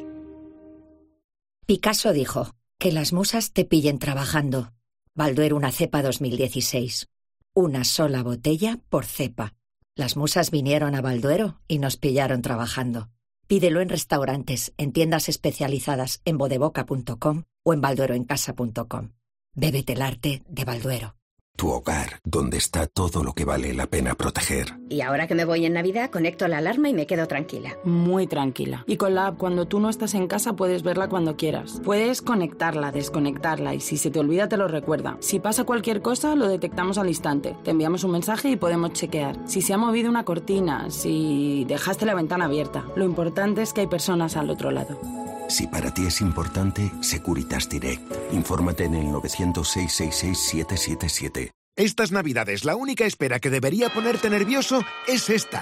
Picasso dijo, que las musas te pillen trabajando. Balduero una cepa 2016. Una sola botella por cepa. Las musas vinieron a Balduero y nos pillaron trabajando. Pídelo en restaurantes, en tiendas especializadas en bodeboca.com o en baldueroencasa.com. Bébete el arte de Balduero. Tu hogar, donde está todo lo que vale la pena proteger. Y ahora que me voy en Navidad, conecto la alarma y me quedo tranquila. Muy tranquila. Y con la app, cuando tú no estás en casa, puedes verla cuando quieras. Puedes conectarla, desconectarla y si se te olvida, te lo recuerda. Si pasa cualquier cosa, lo detectamos al instante. Te enviamos un mensaje y podemos chequear. Si se ha movido una cortina, si dejaste la ventana abierta. Lo importante es que hay personas al otro lado. Si para ti es importante, Securitas Direct. Infórmate en el 900-666-777. Estas Navidades, la única espera que debería ponerte nervioso es esta.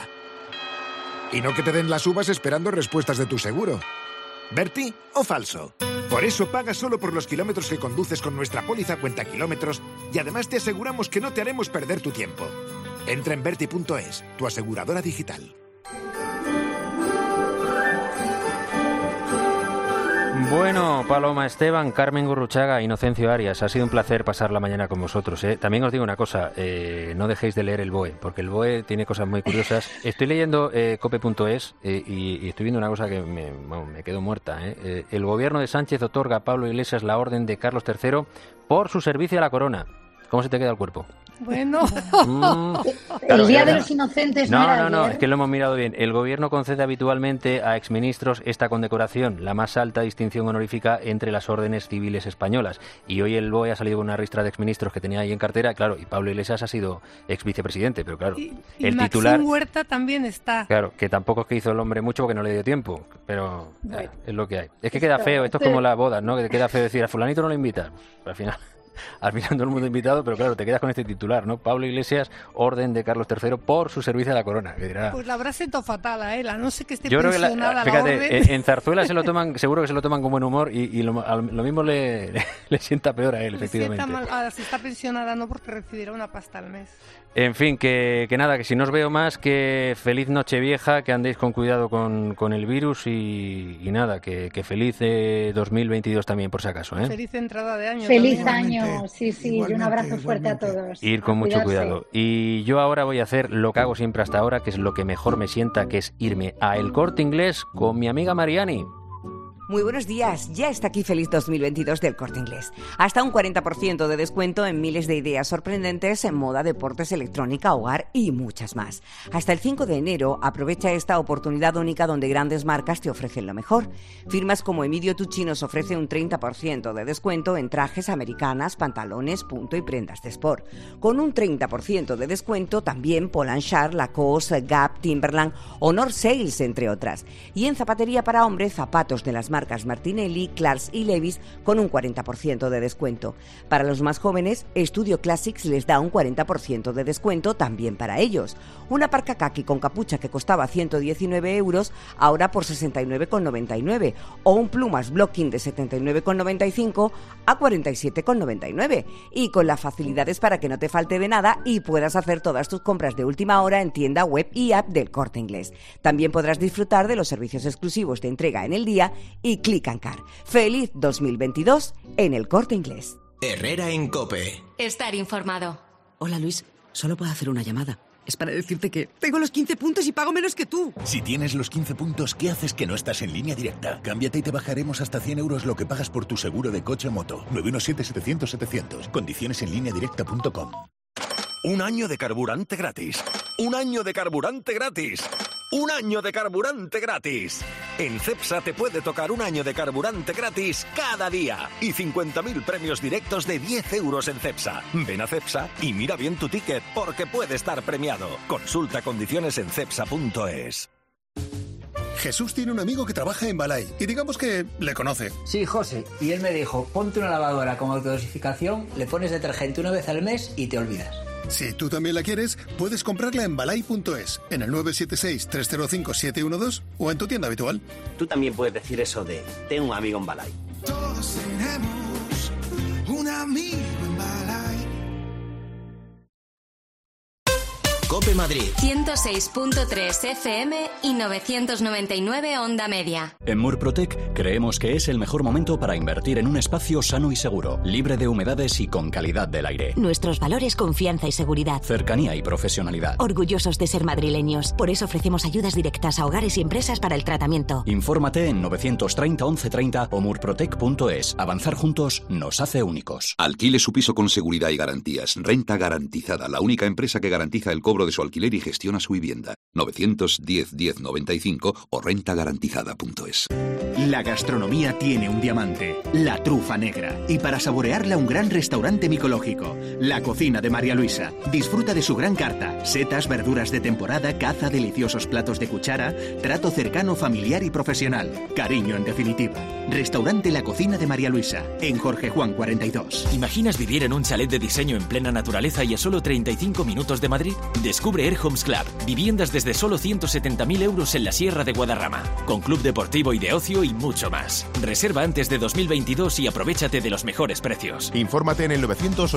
Y no que te den las uvas esperando respuestas de tu seguro. ¿Berti o falso? Por eso paga solo por los kilómetros que conduces con nuestra póliza Cuenta Kilómetros y además te aseguramos que no te haremos perder tu tiempo. Entra en Berti.es, tu aseguradora digital. Bueno, Paloma Esteban, Carmen Gurruchaga, Inocencio Arias, ha sido un placer pasar la mañana con vosotros. También os digo una cosa, no dejéis de leer el BOE, porque el BOE tiene cosas muy curiosas. Estoy leyendo cope.es y estoy viendo una cosa que me quedo muerta. El gobierno de Sánchez otorga a Pablo Iglesias la orden de Carlos III por su servicio a la corona. ¿Cómo se te queda el cuerpo? Bueno. El Día de los Inocentes no, es que lo hemos mirado bien. El gobierno concede habitualmente a exministros esta condecoración, la más alta distinción honorífica entre las órdenes civiles españolas. Y hoy el BOE ha salido con una ristra de exministros que tenía ahí en cartera, claro, y Pablo Iglesias ha sido exvicepresidente, pero claro, el titular... Maxim Huerta también está. Claro, que tampoco es que hizo el hombre mucho porque no le dio tiempo, pero es lo que hay. Es que queda feo, esto es como las bodas, ¿no? Que queda feo decir, a fulanito no lo invitan, al final todo el mundo invitado, pero claro, te quedas con este titular, ¿no? Pablo Iglesias, orden de Carlos III por su servicio a la corona. Que dirá... Pues la habrá sentado fatal a él, a no ser que esté Yo creo que pensionada fíjate, la orden. En Zarzuela se lo toman, seguro que se lo toman con buen humor y lo mismo le sienta peor a él, efectivamente. Ahora, si está pensionada no, porque recibirá una pasta al mes. En fin, que nada, que si no os veo más, que feliz Nochevieja, que andéis con cuidado con el virus y nada, que feliz 2022 también, por si acaso, ¿eh? Feliz entrada de año. Feliz también. año, sí, y un abrazo fuerte a todos. Ir con mucho cuidado. Y yo ahora voy a hacer lo que hago siempre hasta ahora, que es lo que mejor me sienta, que es irme a El Corte Inglés con mi amiga Mariani. Muy buenos días, ya está aquí Feliz 2022 del Corte Inglés. Hasta un 40% de descuento en miles de ideas sorprendentes en moda, deportes, electrónica, hogar y muchas más. Hasta el 5 de enero aprovecha esta oportunidad única donde grandes marcas te ofrecen lo mejor. Firmas como Emilio Tucci nos ofrece un 30% de descuento en trajes, americanas, pantalones, punto y prendas de sport. Con un 30% de descuento también Polanchar, Lacoste, Gap, Timberland, Honor Sales, entre otras. Y en zapatería para hombres, zapatos de las marcas Martinelli, Clarks y Levi's con un 40% de descuento. Para los más jóvenes, Studio Classics les da un 40% de descuento también para ellos. Una parca kaki con capucha que costaba 119 euros, ahora por 69,99, o un plumas blocking de 79,95 a 47,99, y con las facilidades para que no te falte de nada y puedas hacer todas tus compras de última hora en tienda web y app del Corte Inglés. También podrás disfrutar de los servicios exclusivos de entrega en el día y Click & Car. ¡Feliz 2022 en el Corte Inglés! Herrera en COPE. Estar informado. Hola Luis, solo puedo hacer una llamada. Es para decirte que tengo los 15 puntos y pago menos que tú. Si tienes los 15 puntos, ¿qué haces que no estás en Línea Directa? Cámbiate y te bajaremos hasta 100 euros lo que pagas por tu seguro de coche o moto. 917-700-700. Condiciones en lineadirecta.com. Un año de carburante gratis. Un año de carburante gratis. ¡Un año de carburante gratis! En Cepsa te puede tocar un año de carburante gratis cada día y 50.000 premios directos de 10 euros en Cepsa. Ven a Cepsa y mira bien tu ticket porque puede estar premiado. Consulta condiciones en cepsa.es. Jesús tiene un amigo que trabaja en Balay y digamos que le conoce. Sí, José. Y él me dijo, ponte una lavadora con autodosificación, le pones detergente una vez al mes y te olvidas. Si tú también la quieres, puedes comprarla en balay.es, en el 976-305-712 o en tu tienda habitual. Tú también puedes decir eso de, tengo un amigo en Balay. Todos tenemos un amigo en Balay. COPE Madrid 106.3 FM y 999 onda media. En Murprotec creemos que es el mejor momento para invertir en un espacio sano y seguro, libre de humedades y con calidad del aire. Nuestros valores: confianza y seguridad, cercanía y profesionalidad. Orgullosos de ser madrileños. Por eso ofrecemos ayudas directas a hogares y empresas para el tratamiento. Infórmate en 930 1130 o murprotec.es. Avanzar juntos nos hace únicos. Alquile su piso con seguridad y garantías. Renta Garantizada, la única empresa que garantiza el cobro de su alquiler y gestiona su vivienda. 910-1095 o rentagarantizada.es. La gastronomía tiene un diamante, la trufa negra. Y para saborearla, un gran restaurante micológico, La Cocina de María Luisa. Disfruta de su gran carta, setas, verduras de temporada, caza, deliciosos platos de cuchara, trato cercano, familiar y profesional. Cariño, en definitiva. Restaurante La Cocina de María Luisa, en Jorge Juan 42. ¿Imaginas vivir en un chalet de diseño en plena naturaleza y a solo 35 minutos de Madrid? Descubre Air Homes Club, viviendas desde solo 170.000 euros en la Sierra de Guadarrama, con club deportivo y de ocio y mucho más. Reserva antes de 2022 y aprovéchate de los mejores precios. Infórmate en el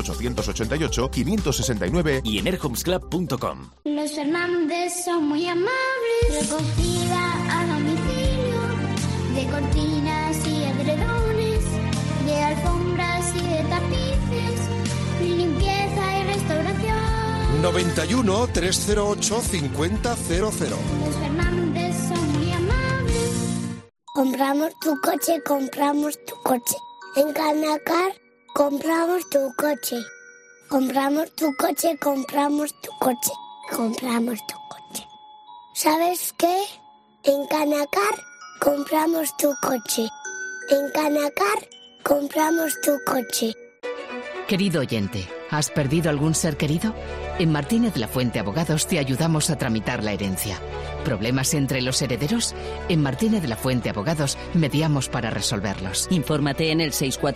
900-888-569 y en airhomesclub.com. Los Fernández son muy amables. Recogida a domicilio de cortinas y edredones, de alfombras y de tapices, limpieza y restauración. 91 308 5000. Los Fernández son muy amables. Compramos tu coche, compramos tu coche. En Canacar compramos tu coche. Compramos tu coche, compramos tu coche. Compramos tu coche. ¿Sabes qué? En Canacar compramos tu coche. En Canacar compramos tu coche. Querido oyente, ¿has perdido algún ser querido? En Martínez Lafuente Abogados te ayudamos a tramitar la herencia. ¿Problemas entre los herederos? En Martínez Lafuente Abogados mediamos para resolverlos. Infórmate en el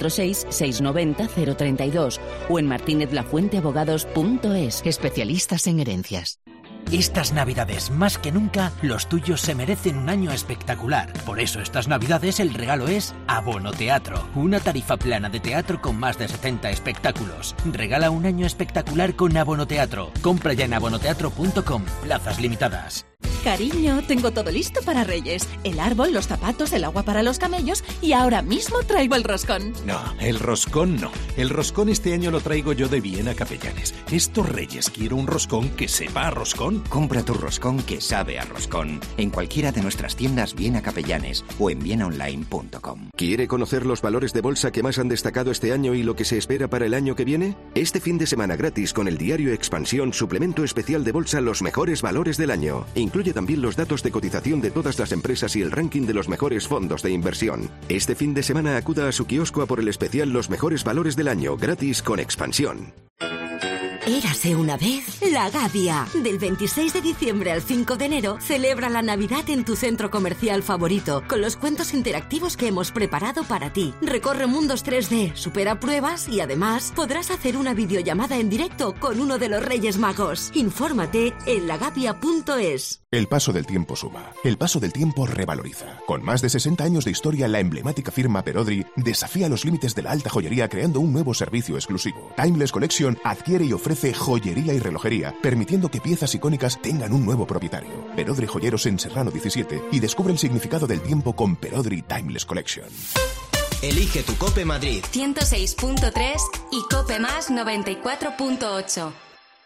646-690-032 o en martinezlafuenteabogados.es. Especialistas en herencias. Estas Navidades, más que nunca, los tuyos se merecen un año espectacular. Por eso estas Navidades el regalo es Abono Teatro, una tarifa plana de teatro con más de 70 espectáculos. Regala un año espectacular con Abono Teatro. Compra ya en abonoteatro.com. Plazas limitadas. Cariño, tengo todo listo para Reyes. El árbol, los zapatos, el agua para los camellos y ahora mismo traigo el roscón. No, el roscón no. El roscón este año lo traigo yo de Viena Capellanes. Estos Reyes quiero un roscón que sepa a roscón. Compra tu roscón que sabe a roscón en cualquiera de nuestras tiendas Viena Capellanes o en vienaonline.com. ¿Quiere conocer los valores de bolsa que más han destacado este año y lo que se espera para el año que viene? Este fin de semana gratis con el diario Expansión, suplemento especial de bolsa Los mejores valores del año. Incluye también los datos de cotización de todas las empresas y el ranking de los mejores fondos de inversión. Este fin de semana acuda a su kiosco a por el especial Los mejores valores del año, gratis con Expansión. Érase una vez La Gavia. Del 26 de diciembre al 5 de enero, celebra la Navidad en tu centro comercial favorito, con los cuentos interactivos que hemos preparado para ti. Recorre mundos 3D, supera pruebas y además podrás hacer una videollamada en directo con uno de los Reyes Magos. Infórmate en lagavia.es. El paso del tiempo suma. El paso del tiempo revaloriza. Con más de 60 años de historia, la emblemática firma Perodri desafía los límites de la alta joyería creando un nuevo servicio exclusivo. Timeless Collection adquiere y ofrece joyería y relojería, permitiendo que piezas icónicas tengan un nuevo propietario. Perodri Joyeros en Serrano 17 y descubre el significado del tiempo con Perodri Timeless Collection. Elige tu Cope Madrid 106.3 y Cope Más 94.8.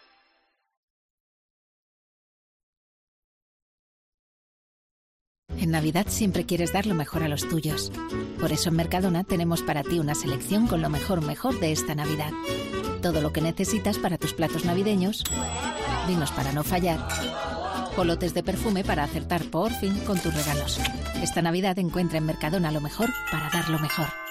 En Navidad siempre quieres dar lo mejor a los tuyos. Por eso en Mercadona tenemos para ti una selección con lo mejor de esta Navidad. Todo lo que necesitas para tus platos navideños, vinos para no fallar, o lotes de perfume para acertar por fin con tus regalos. Esta Navidad encuentra en Mercadona lo mejor para dar lo mejor.